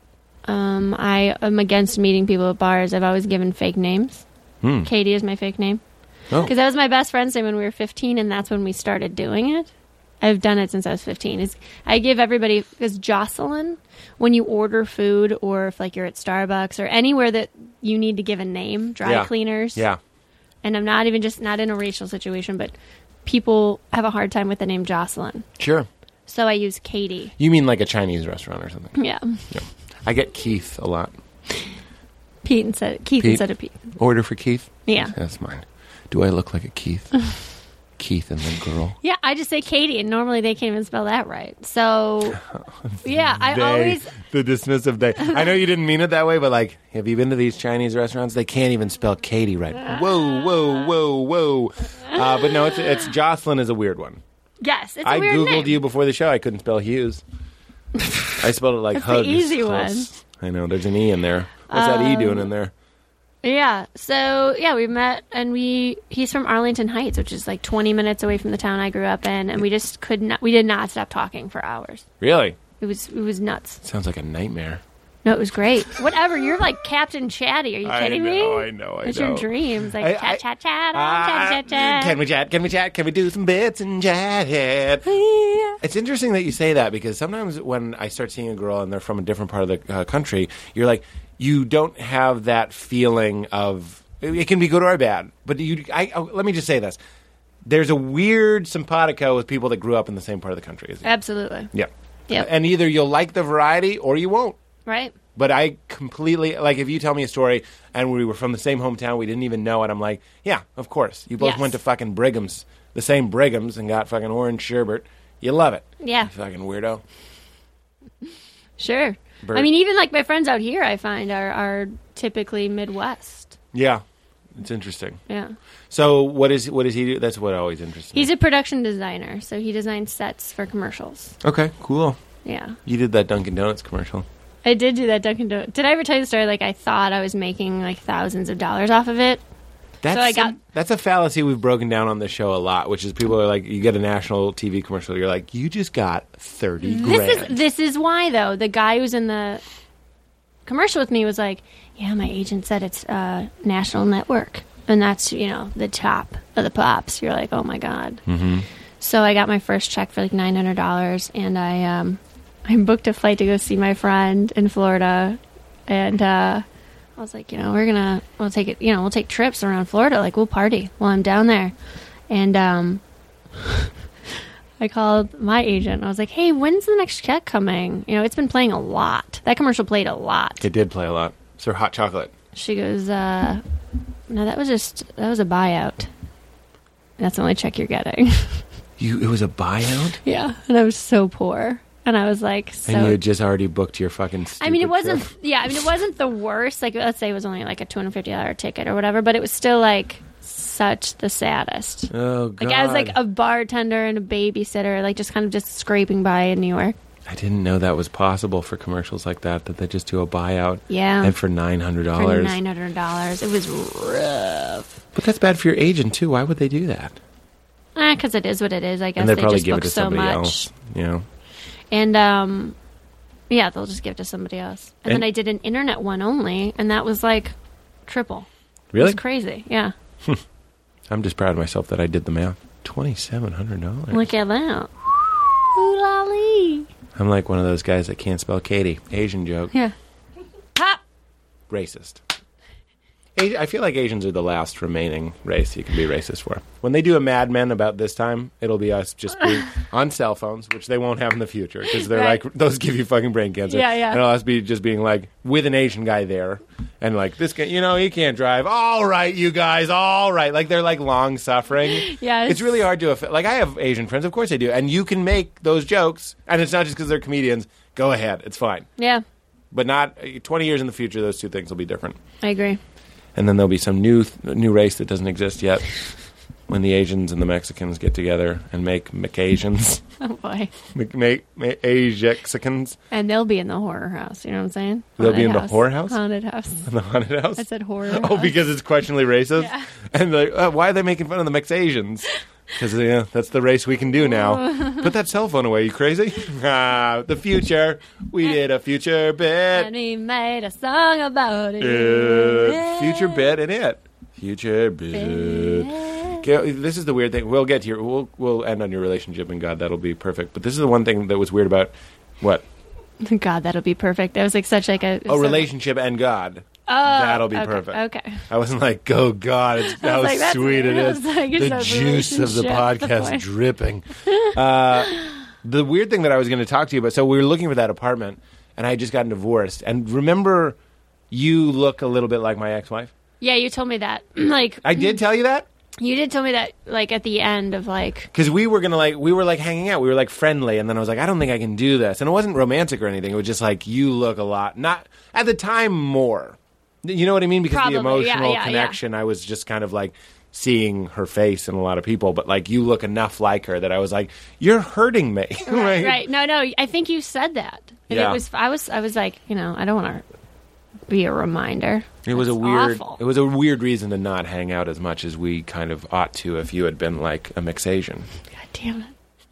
Um, I am against meeting people at bars. I've always given fake names. Hmm. Katie is my fake name. Oh. Because that was my best friend's name when we were fifteen, and that's when we started doing it. I've done it since I was fifteen. It's, I give everybody, because Jocelyn, when you order food or if like you're at Starbucks or anywhere that you need to give a name, dry Yeah. cleaners. Yeah. And I'm not even just, not in a racial situation, but people have a hard time with the name Jocelyn. Sure. So I use Katie. You mean like a Chinese restaurant or something? Yeah. Yeah. I get Keith a lot. Pete instead, Keith Pete? instead of Pete. Order for Keith? Yeah. That's mine. Do I look like a Keith? Keith and the girl. Yeah, I just say Katie, and normally they can't even spell that right. So, yeah, I They, always... the dismissive they. I know you didn't mean it that way, but like, have you been to these Chinese restaurants? They can't even spell Katie right. Whoa, whoa, whoa, whoa. Uh, but no, it's it's Jocelyn is a weird one. Yes, it's a I weird googled name. you before the show. I couldn't spell Hughes. I spelled it like That's the hugs. easy Close. I know. There's an E in there. What's that E doing in there? Yeah, so, yeah, we met, and we... He's from Arlington Heights, which is like twenty minutes away from the town I grew up in, and we just could not... We did not stop talking for hours. Really? It was it was nuts. Sounds like a nightmare. No, it was great. Whatever, you're like Captain Chatty. Are you I kidding know, me? I know, I It's know. your dreams. Like, I- chat, I- chat, chat, Ah, chat, chat, chat. Can we chat? Can we chat? Can we do some bits and chat? It's interesting that you say that because sometimes when I start seeing a girl and they're from a different part of the uh, country, you're like, you don't have that feeling of it can be good or bad. But you, I, I, let me just say this: there's a weird simpatico with people that grew up in the same part of the country as you. Absolutely. Yeah, Yep. And either you'll like the variety or you won't. Right? But I completely, like, if you tell me a story and we were from the same hometown, we didn't even know it, I'm like, yeah, of course. You both Yes. went to fucking Brigham's, the same Brigham's, and got fucking orange sherbet. You love it. Yeah. You fucking weirdo. Sure. Bert. I mean, even like my friends out here, I find are are typically Midwest. Yeah. It's interesting. Yeah. So what is what does he do? That's what always interests me. He's a production designer, so he designs sets for commercials. Okay, cool. Yeah. You did that Dunkin' Donuts commercial. I did do that Dunkin' Donuts. Did I ever tell you the story? Like, I thought I was making like thousands of dollars off of it. That's So I some- got- that's a fallacy we've broken down on this show a lot, which is people are like, you get a national T V commercial, you're like, you just got thirty This grand. is this is why though. The guy who's in the commercial with me was like, "Yeah, my agent said it's uh, national network, and that's you know the top of the pops." You're like, "Oh my god!" Mm-hmm. So I got my first check for like nine hundred dollars, and I um I booked a flight to go see my friend in Florida, and uh, I was like, you know, we're gonna we'll take it, you know, we'll take trips around Florida, like we'll party while I'm down there, and um. I called my agent. I was like, hey, when's the next check coming? You know, it's been playing a lot. That commercial played a lot. It did play a lot. So hot chocolate. She goes, uh, no, that was just, that was a buyout. That's the only check you're getting. You, it was a buyout? Yeah. And I was so poor. And I was like, so. And you had just already booked your fucking stupid I mean, it wasn't, trip. yeah, I mean, it wasn't the worst. Like, let's say it was only like a two hundred fifty dollars ticket or whatever, but it was still like such the saddest. Oh, God. Like, I was like a bartender and a babysitter, like just kind of just scraping by in New York. I didn't know that was possible for commercials like that, that they just do a buyout. Yeah. And for nine hundred For dollars. nine hundred dollars. It was rough. But that's bad for your agent, too. Why would they do that? Because it is what it is. I guess And they'd they probably just give it book to so somebody much. else. You know? And, um, yeah, they'll just give it to somebody else. And, And- then I did an internet one only, and that was like triple. It Really? was crazy. Yeah. I'm just proud of myself that I did the math. twenty-seven hundred dollars. Look at that. Ooh la lee. I'm like one of those guys that can't spell Katie. Asian joke. Yeah. Pop! Racist. A- I feel like Asians are the last remaining race you can be racist for. When they do a Mad Men about this time, it'll be us just being on cell phones, which they won't have in the future because they're Right. like, those give you fucking brain cancer. Yeah, yeah. And it'll us be just being like, with an Asian guy there. And like, this guy, you know, he can't drive. All right, you guys, all right. Like, they're like long suffering. Yes. It's really hard to, aff- like, I have Asian friends, of course I do. And you can make those jokes. And it's not just because they're comedians. Go ahead, it's fine. Yeah, But not, twenty years in the future, those two things will be different. I agree. And then there'll be some new th- new race that doesn't exist yet when the Asians and the Mexicans get together and make McAsians. Oh boy. make make, make Asiexicans. And they'll be in the horror house. You know what I'm saying? They'll be Haunted in the house. horror house? Haunted house. In the haunted house? I said horror. Oh, house. because it's questionably racist? Yeah. And they're like, oh, why are they making fun of the McAsians? Because yeah, that's the race we can do now. Put that cell phone away, you crazy? Ah, the future. We did a future bit. And he made a song about it. Uh, future bit in it. Future bit. Okay, this is the weird thing. We'll get to your. We'll we'll end on your relationship and God. That'll be perfect. But this is the one thing that was weird about what? God, that'll be perfect. That was like such like a Oh, relationship and God. Oh, That'll be okay, perfect. Okay. I wasn't like, oh God, it's how like, that's- sweet it I is. was like, it's The a juice of the relationship, the podcast point. dripping. Uh, the weird thing that I was going to talk to you about. So we were looking for that apartment, and I had just gotten divorced. And remember, you look a little bit like my ex-wife. Yeah, you told me that. like I did tell you that. you did tell me that like at the end of like Because we were gonna like we were like hanging out, we were like friendly, and then I was like, I don't think I can do this, and it wasn't romantic or anything. It was just like you look a lot, not at the time more. You know what I mean? Because Probably, the emotional yeah, yeah, connection, I was just kind of like seeing her face in a lot of people, but like you look enough like her that I was like, you're hurting me, right? right. No, no. I think you said that. And Yeah. it was I was I was like, you know, I don't want to be a reminder. It was a That's weird. awful. It was a weird reason to not hang out as much as we kind of ought to if you had been like a McAsian, God damn it.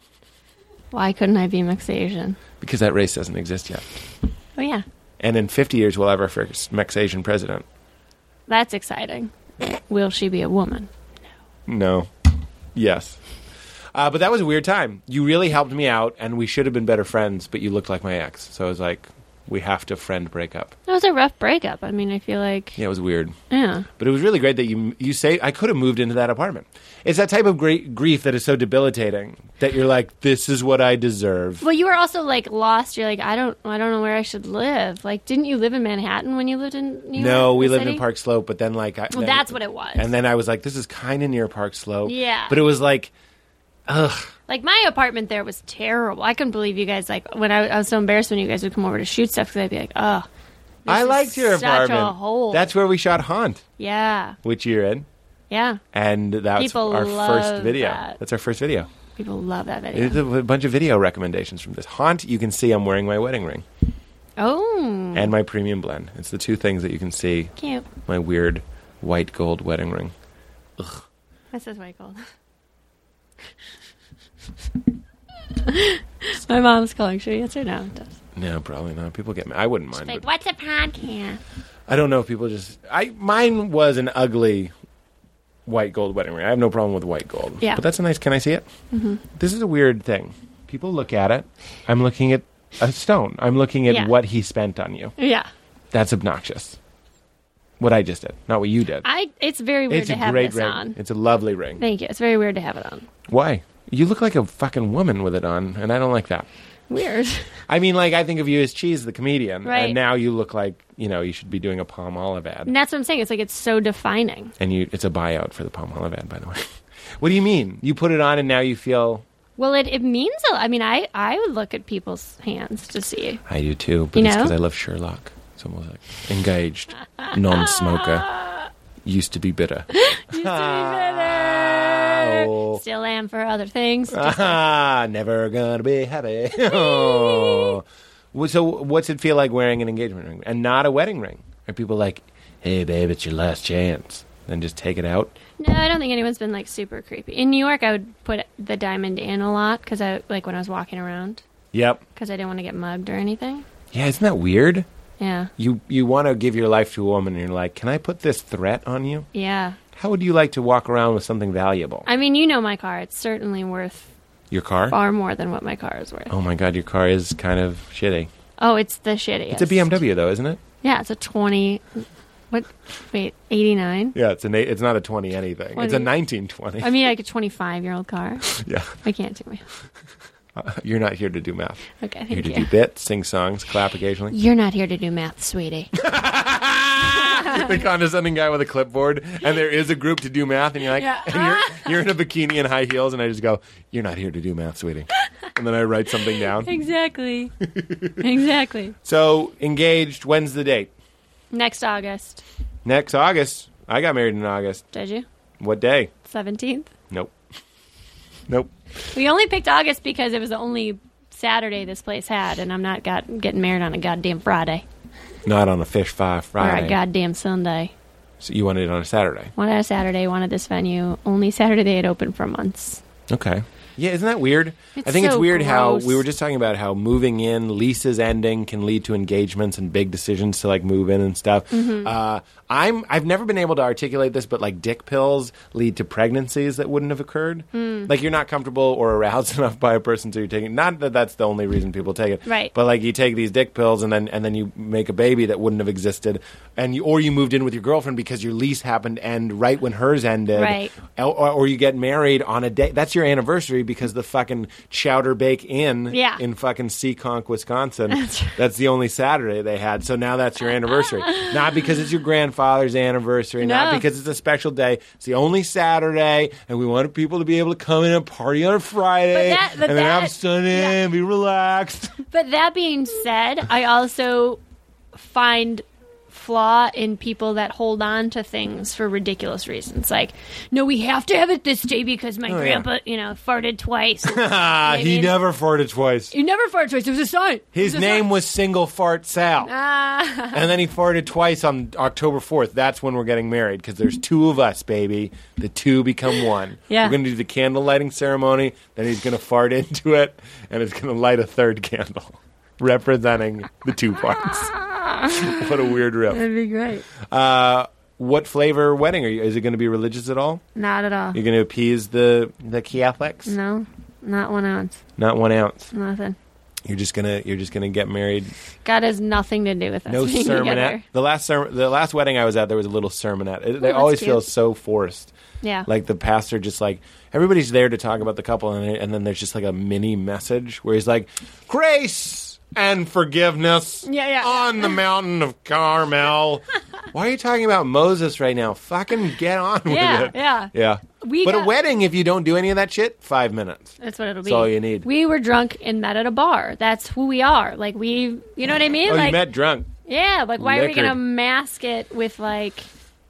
Why couldn't I be mixed Asian? because that race doesn't exist yet. Oh yeah. And in fifty years, we'll have our first McAsian president. That's exciting. Will she be a woman? No. Yes. Uh, but that was a weird time. You really helped me out, and we should have been better friends, but you looked like my ex. So I was like, we have to friend break up. That was a rough breakup. I mean, I feel like Yeah, it was weird. yeah. But it was really great that you you say I could have moved into that apartment. It's that type of great grief that is so debilitating that you're like, this is what I deserve. Well, you were also like lost. You're like, I don't, I don't know where I should live. Like, didn't you live in Manhattan when you lived in New York? No, we the lived city? in Park Slope, but then like, I, Well, then- that's what it was. And then I was like, this is kind of near Park Slope. Yeah. But it was like, ugh. Like my apartment there was terrible. I couldn't believe you guys like when I, I was so embarrassed when you guys would come over to shoot stuff because I'd be like, oh, this I is liked your such apartment. A hole. That's where we shot Haunt, yeah, which you're in. yeah. And that's People our love first video. that. That's our first video. People love that video. It's a, a bunch of video recommendations from this. Haunt, you can see I'm wearing my wedding ring Oh, and my premium blend. It's the two things that you can see. cute. My weird white gold wedding ring. That says white gold. My mom's calling. Should we answer? No, it does. No, probably not. People get me. I wouldn't mind. Like, But what's a podcast? I don't know if people just. I mine was an ugly white gold wedding ring. I have no problem with white gold. Yeah. But that's a nice. Can I see it? Mm-hmm. This is a weird thing. People look at it. I'm looking at a stone. I'm looking at Yeah. what he spent on you. Yeah, That's obnoxious. What I just did, not what you did. I. It's very weird It's to a have great this ring. on. It's a lovely ring. Thank you. It's very weird to have it on. Why? You look like a fucking woman with it on, and I don't like that. Weird. I mean, like, I think of you as Cheese, the comedian, Right. and now you look like, you know, you should be doing a Palm Olive ad. And that's what I'm saying. It's like it's so defining. And you, it's a buyout for the Palm Olive ad, by the way. What do you mean? You put it on, and now you feel... Well, it, it means a I mean, I, I would look at people's hands to see. I do, too, but You it's know? because I love Sherlock. It's almost like engaged, non-smoker, used to be bitter. Used to be better. Oh. Still am for other things. Ah, never gonna be happy. Oh. Well, so what's it feel like wearing an engagement ring and not a wedding ring? Are people like, hey, babe, it's your last chance? Then just take it out? No, I don't think anyone's been like super creepy. In New York, I would put the diamond in a lot because I like when I was walking around Yep. because I didn't want to get mugged or anything. Yeah, isn't that weird? Yeah, You you want to give your life to a woman and you're like, can I put this threat on you? yeah. How would you like to walk around with something valuable? I mean, you know my car. It's certainly worth Your car? far more than what my car is worth. Oh my god, your car is kind of shitty. Oh, it's the shittiest. It's a B M W though, isn't it? Yeah, it's a twenty What? Wait, eighty-nine? Yeah, it's an eight, it's not a twenty anything. What it's a is- nineteen twenty. I mean, like a twenty-five-year-old car. Yeah. I can't do math. Uh, you're not here to do math. Okay, You're here thank to you. do bits, sing songs, clap occasionally. You're not here to do math, sweetie. The condescending guy with a clipboard, and there is a group to do math, and you're like, Yeah. and you're, you're in a bikini and high heels, and I just go, you're not here to do math, sweetie. And then I write something down. Exactly. Exactly. So, engaged, when's the date? Next August. Next August. I got married in August. Did you? What day? seventeenth? Nope. Nope. We only picked August because it was the only Saturday this place had, and I'm not got, getting married on a goddamn Friday. Not on a Fish Five Friday. Or a goddamn Sunday. So you wanted it on a Saturday. Wanted a Saturday, wanted this venue. Only Saturday they had open for months. Okay. Yeah, isn't that weird? It's I think it's so weird how gross. we were just talking about how moving in, leases ending can lead to engagements and big decisions to like move in and stuff. Mm-hmm. Uh, I'm I've never been able to articulate this, but like dick pills lead to pregnancies that wouldn't have occurred. Mm. Like you're not comfortable or aroused enough by a person, so you're taking. Not that that's the only reason people take it, Right. But like you take these dick pills and then and then you make a baby that wouldn't have existed, and you, or you moved in with your girlfriend because your lease happened to end right when hers ended, Right. Or, or you get married on a day. That's your anniversary because the fucking Chowder Bake Inn Yeah. in fucking Seekonk, Wisconsin. That's right. That's the only Saturday they had. So now that's your anniversary. Not because it's your grandfather's anniversary, not No. because it's a special day. It's the only Saturday, and we wanted people to be able to come in and party on a Friday But that- but and then have that- Sunday yeah. and be relaxed. But that being said, I also find flaw in people that hold on to things for ridiculous reasons. Like, no, we have to have it this day because my Oh, yeah. grandpa, you know, farted twice. Ah, I he mean- never farted twice. You never farted twice. It was a sign. His name was Single Fart Sal. Ah. And then he farted twice on October fourth. That's when we're getting married because there's two of us, baby. The two become one. Yeah. We're going to do the candle lighting ceremony. Then he's going to fart into it, and it's going to light a third candle representing the two parts. What a weird riff. That'd be great. Uh, what flavor wedding are you? Is it going to be religious at all? Not at all. You're going to appease the the Catholics? No, not one ounce. Not one ounce. Nothing. You're just gonna you're just gonna get married. God has nothing to do with us No being sermonette. together. The last sermon, the last wedding I was at, there was a little sermonette. It, they that's always cute. feel so forced. Yeah. Like the pastor just like everybody's there to talk about the couple, and, and then there's just like a mini message where he's like, "Grace and forgiveness Yeah, yeah. on the mountain of Carmel." Why are you talking about Moses right now? Fucking get on with Yeah, it. yeah. Yeah. We but a got- wedding, if you don't do any of that shit, five minutes. That's what it'll be. That's all you need. We were drunk and met at a bar. That's who we are. Like we, you know what I mean? Oh, like, you met drunk. yeah. Like why are we Liquored. gonna mask it with like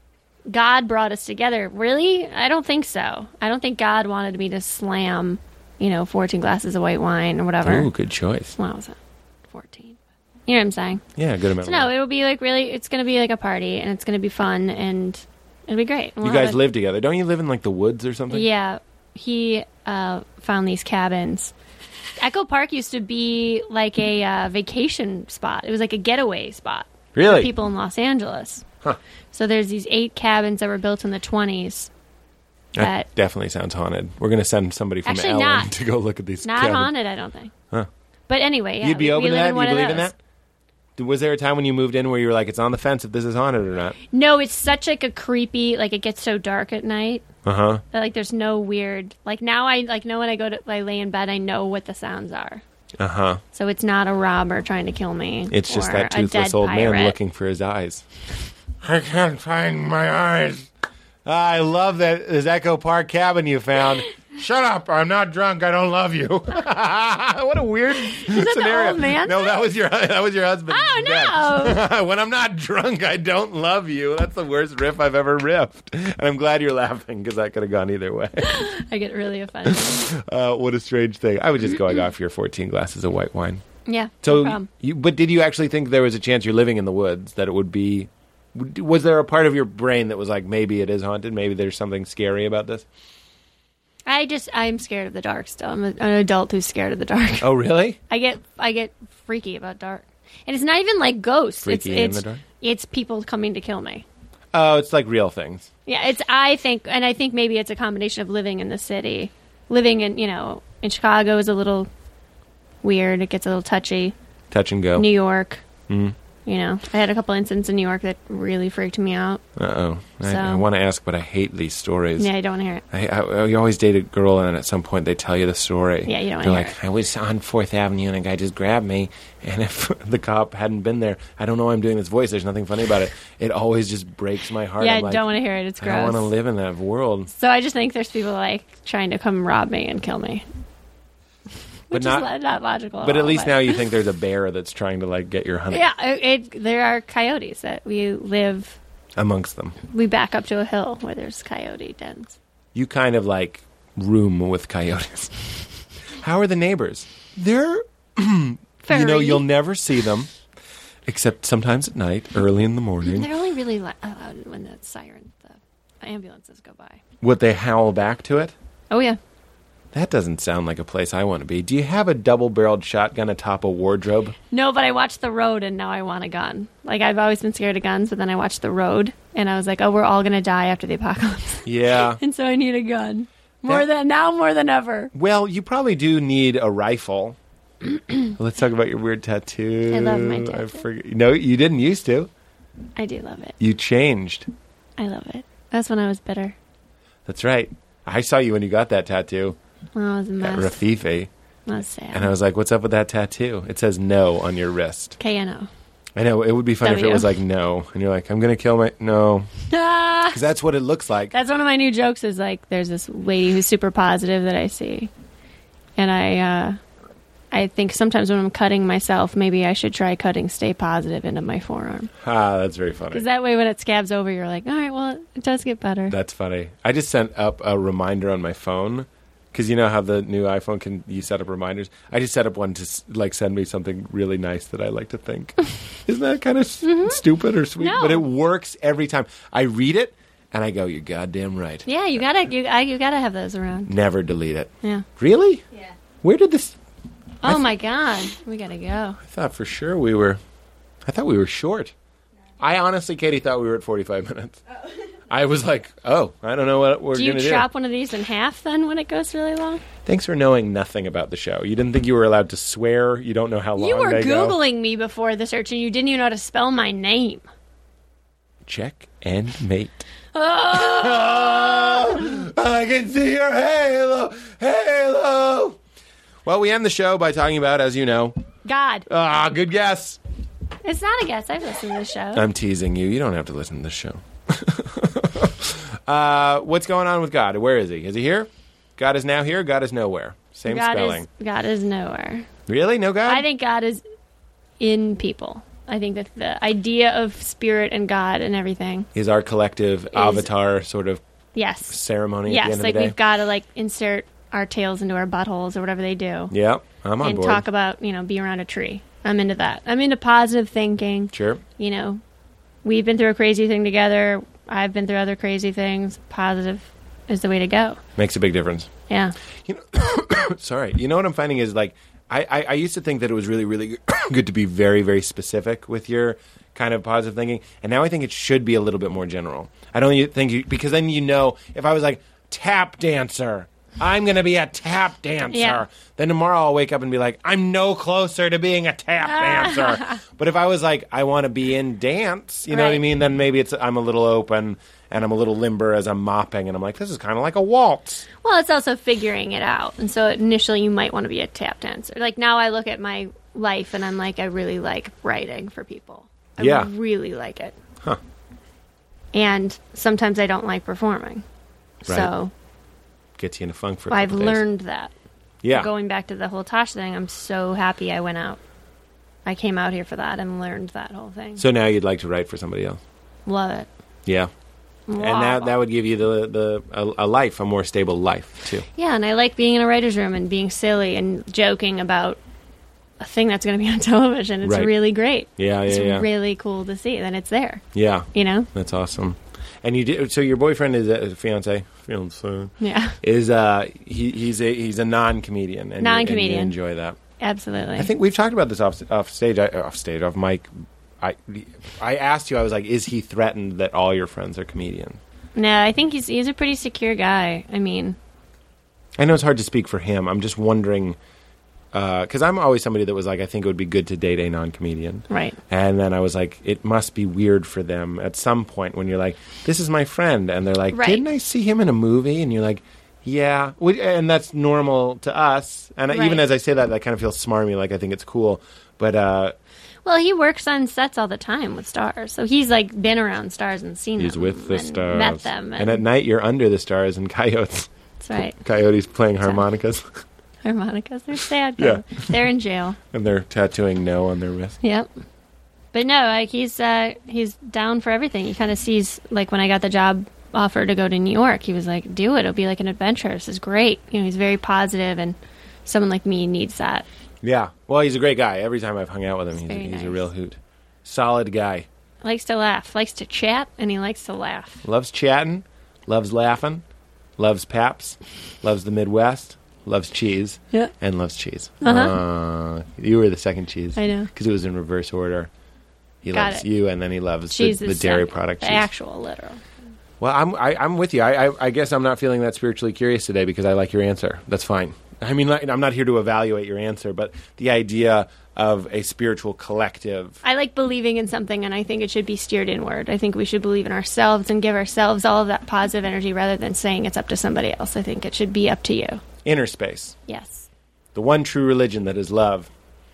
God brought us together? Really? I don't think so. I don't think God wanted me to slam, you know, fourteen glasses of white wine or whatever. Ooh, good choice. What was it? Fourteen. You know what I'm saying? Yeah, good amount. So of no, wine. it'll be like really. It's gonna be like a party, and it's gonna be fun, and it'll be great. We'll You have guys a- live together. Don't you live in like the woods or something? Yeah, he uh, found these cabins. Echo Park used to be like a uh, vacation spot. It was like a getaway spot Really? for people in Los Angeles. Huh. So there's these eight cabins that were built in the twenties. That That definitely sounds haunted. We're going to send somebody from Actually Ellen not. to go look at these not cabins. haunted, I don't think. Huh. But anyway, yeah, You'd be we, open we to live that? in one You of believe in those. that? Was there a time when you moved in where you were like, it's on the fence if this is haunted or not? No, it's such like a creepy. Like it gets so dark at night. Uh huh. That, like there's no weird. Like now I like know when I go to I lay in bed I know what the sounds are. Uh huh. So it's not a robber trying to kill me. It's just or that a toothless dead old man pirate. looking for his eyes. I can't find my eyes. I love that this Echo Park cabin you found. Shut up! I'm not drunk. I don't love you. What a weird the scenario. old man? No, that was your that was your husband. Oh, no! When I'm not drunk, I don't love you. That's the worst riff I've ever riffed, and I'm glad you're laughing because that could have gone either way. I get really offended. Uh, what a strange thing. I was just going off your fourteen glasses of white wine. Yeah. no So, problem. you, but did you actually think there was a chance you're living in the woods that it would be? Was there a part of your brain that was like, maybe it is haunted? Maybe there's something scary about this? I just I'm scared of the dark still. I'm a, an adult who's scared of the dark. Oh, really? I get I get freaky about dark. And it's not even like ghosts. Freaky it's in it's the dark? it's people coming to kill me. Oh, it's like real things. Yeah, it's I think and I think maybe it's a combination of living in the city. Living in, you know, in Chicago is a little weird. It gets a little touchy. Touch and go. New York. Mm. You know, I had a couple incidents in New York that really freaked me out. Uh-oh. I, So- I want to ask, but I hate these stories. Yeah, I don't want to hear it. I, I, you always date a girl, and at some point they tell you the story. Yeah, you don't They're wanna like, hear I was on Fourth Avenue, and a guy just grabbed me, and if the cop hadn't been there, I don't know why I'm doing this voice. There's nothing funny about it. It always just breaks my heart. Yeah, I'm I like, don't want to hear it. It's I don't gross. want to live in that world. So I just think there's people like trying to come rob me and kill me. But Which not, is not logical. but all, at least now you think there's a bear that's trying to like get your honey Yeah, it, it, there are coyotes that we live. amongst them. We back up to a hill where there's coyote dens. You kind of like room with coyotes. How are the neighbors? They're, you know, Furry. you'll never see them except sometimes at night, early in the morning. They're only really li- loud when the siren, the ambulances go by. Would they howl back to it? Oh yeah. That doesn't sound like a place I want to be. Do you have a double-barreled shotgun atop a wardrobe? No, but I watched The Road and now I want a gun. Like I've always been scared of guns, but then I watched The Road and I was like, oh, we're all gonna die after the apocalypse, Yeah. and so I need a gun more That- than now, more than ever. Well, you probably do need a rifle. Let's talk about your weird tattoo. I love my I tattoo. forget. No, you didn't used to. I do love it. You changed. I love it. That's when I was bitter. That's right. I saw you when you got that tattoo When I was a at mess. Rafifi, I was sad. and I was like, "What's up with that tattoo?" It says "no" on your wrist. K N O. I know it would be funny if it W. was like "no," and you're like, "I'm gonna kill my no," Ah! because that's what it looks like. That's one of my new jokes. Is like, there's this lady who's super positive that I see, and I, uh, I think sometimes when I'm cutting myself, maybe I should try cutting "Stay Positive" into my forearm, Ah, that's very funny. because that way, when it scabs over, you're like, all right, well, it does get better. That's funny. I just sent up a reminder on my phone because you know how the new iPhone can you set up reminders. I just set up one to s- like send me something really nice that I like to think. Isn't that kind of s- stupid or sweet? No. But it works every time. I read it and I go, "You're goddamn right." Yeah, you gotta, you, I, you gotta have those around. Never delete it. Yeah. Really? Yeah. Where did this? Oh my God, we gotta go. I thought for sure we were. I thought we were short. I honestly, Katie, thought we were at forty-five minutes. I was like, oh, I don't know what we're Do you going to do. chop one of these in half then when it goes really long? Thanks for knowing nothing about the show. You didn't think you were allowed to swear. You don't know how long You were they go. Googling me before the search and you didn't even know how to spell my name. Check and mate. Oh, I can see your halo, halo. Well, we end the show by talking about, as you know, God. ah, good guess. It's not a guess. I've listened to the show. I'm teasing you. You don't have to listen to this show. uh, what's going on with God? Where is he? Is he here? God is now here. God is nowhere. Same God spelling. is God is nowhere. Really? No God? I think God is in people. I think that the idea of spirit and God and everything. Is our collective avatar sort of Yes. ceremony at the Yes. end of Like the day? we've got to like insert our tails into our buttholes or whatever they do, Yeah, I'm on and board. talk about you know be around a tree. I'm into that. I'm into positive thinking. Sure. You know, we've been through a crazy thing together. I've been through other crazy things. Positive is the way to go. Makes a big difference. Yeah. You know, sorry. You know what I'm finding is like I, I, I used to think that it was really really good to be very very specific with your kind of positive thinking, and now I think it should be a little bit more general. I don't think you, because then you know if I was like tap dancer, I'm going to be a tap dancer. Yeah. Then tomorrow I'll wake up and be like, I'm no closer to being a tap dancer. But if I was like, I want to be in dance, you know what I Right. mean? Then maybe it's I'm a little open and I'm a little limber as I'm mopping, and I'm like, this is kind of like a waltz. Well, it's also figuring it out. And so initially you might want to be a tap dancer. Like now I look at my life and I'm like, I really like writing for people. I Yeah. really like it. Huh. And sometimes I don't like performing. So Gets you in a funk for a I've couple days. learned that. Yeah. Going back to the whole Tosh thing, I'm so happy I went out. I came out here for that and learned that whole thing. So now you'd like to write for somebody else. Love it. Yeah. And that that would give you the the a, a life, a more stable life too. Yeah, and I like being in a writer's room and being silly and joking about a thing that's going to be on television. It's Right. really great. Yeah, It's yeah, yeah. really cool to see that it's there. Yeah. You know? That's awesome. And you did so your boyfriend is a fiance, fiance Yeah, is uh he he's a he's a non-comedian and you- Non-comedian. and you enjoy that. absolutely. I think we've talked about this off off stage I- off stage off mic. I I asked you, I was like, is he threatened that all your friends are comedians? No, I think he's he's a pretty secure guy. I mean, I know it's hard to speak for him. I'm just wondering, because I'm always somebody that was like, I think it would be good to date a non-comedian. Right. And then I was like, it must be weird for them at some point when you're like, this is my friend. And they're like, Right. didn't I see him in a movie? And you're like, yeah. We- And that's normal to us. And I- even Right. as I say that, that kind of feels smarmy, like I think it's cool. But uh, Well, he works on sets all the time with stars, so he's like been around stars and seen he's them. with the and stars. met them, And at night, you're under the stars and coyotes. that's right. Coyotes playing harmonicas. Harmonicas, they're sad. Yeah. They're in jail. And they're tattooing no on their wrist. Yep. But no, like he's uh, he's down for everything. He kind of sees, like when I got the job offer to go to New York, he was like, "Do it. It'll be like an adventure. This is great." You know, he's very positive, and someone like me needs that. Yeah. Well, he's a great guy. Every time I've hung out with him, he's, very he's a nice. real hoot. Solid guy. Likes to laugh, likes to chat, and he likes to laugh. Loves chatting, loves laughing, loves Paps, loves the Midwest, loves cheese, Yeah. and loves cheese. Uh-huh. Uh, you were the second cheese. I know. Because it was in reverse order. He Got loves it. you, and then he loves the, Cheese the is dairy second, product the cheese. actual literal. Well, I'm I, I'm with you. I, I I guess I'm not feeling that spiritually curious today because I like your answer. That's fine. I mean, like, I'm not here to evaluate your answer, but the idea of a spiritual collective. I like believing in something, and I think it should be steered inward. I think we should believe in ourselves and give ourselves all of that positive energy rather than saying it's up to somebody else. I think it should be up to you. Inner space. Yes. The one true religion that is love.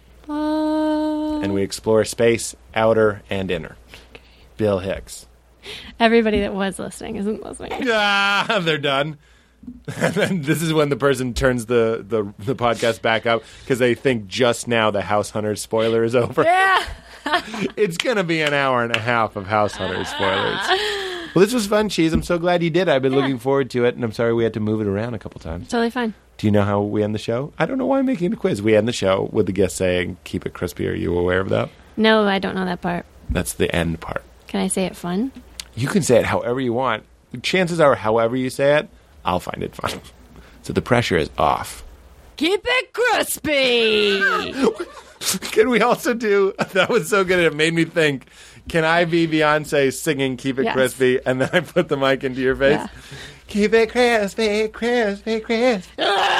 Uh, And we explore space, outer and inner. Bill Hicks. everybody that was listening isn't listening. Ah, they're done. And then this is when the person turns the, the, the podcast back up because they think just now the House Hunters spoiler is over. Yeah. It's going to be an hour and a half of House Hunters spoilers. Well, this was fun, Cheese. I'm so glad you did. I've been Yeah. looking forward to it, and I'm sorry we had to move it around a couple times. Totally fine. Do you know how we end the show? I don't know why I'm making a quiz. We end the show with the guest saying, keep it crispy. Are you aware of that? No, I don't know that part. That's the end part. Can I say it fun? You can say it however you want. Chances are, however you say it, I'll find it fun. So the pressure is off. Keep it crispy. Can we also do, that was so good, it made me think, can I be Beyonce singing Keep It Yes. Crispy, and then I put the mic into your face? Yeah. Keep it crispy, crispy, crispy.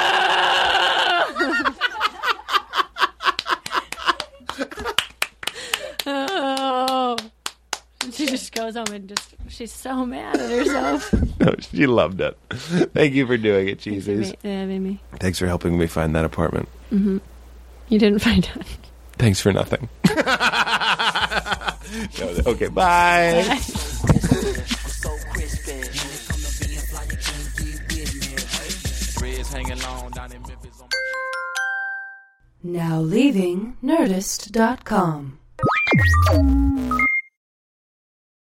Oh. She just goes home and just, she's so mad at herself. No, she loved it. Thank you for doing it, Thanks for Cheesies. ma- uh, made me. Thanks for helping me find that apartment. You didn't find out. Thanks for nothing. No, okay, bye. Now leaving Nerdist dot com.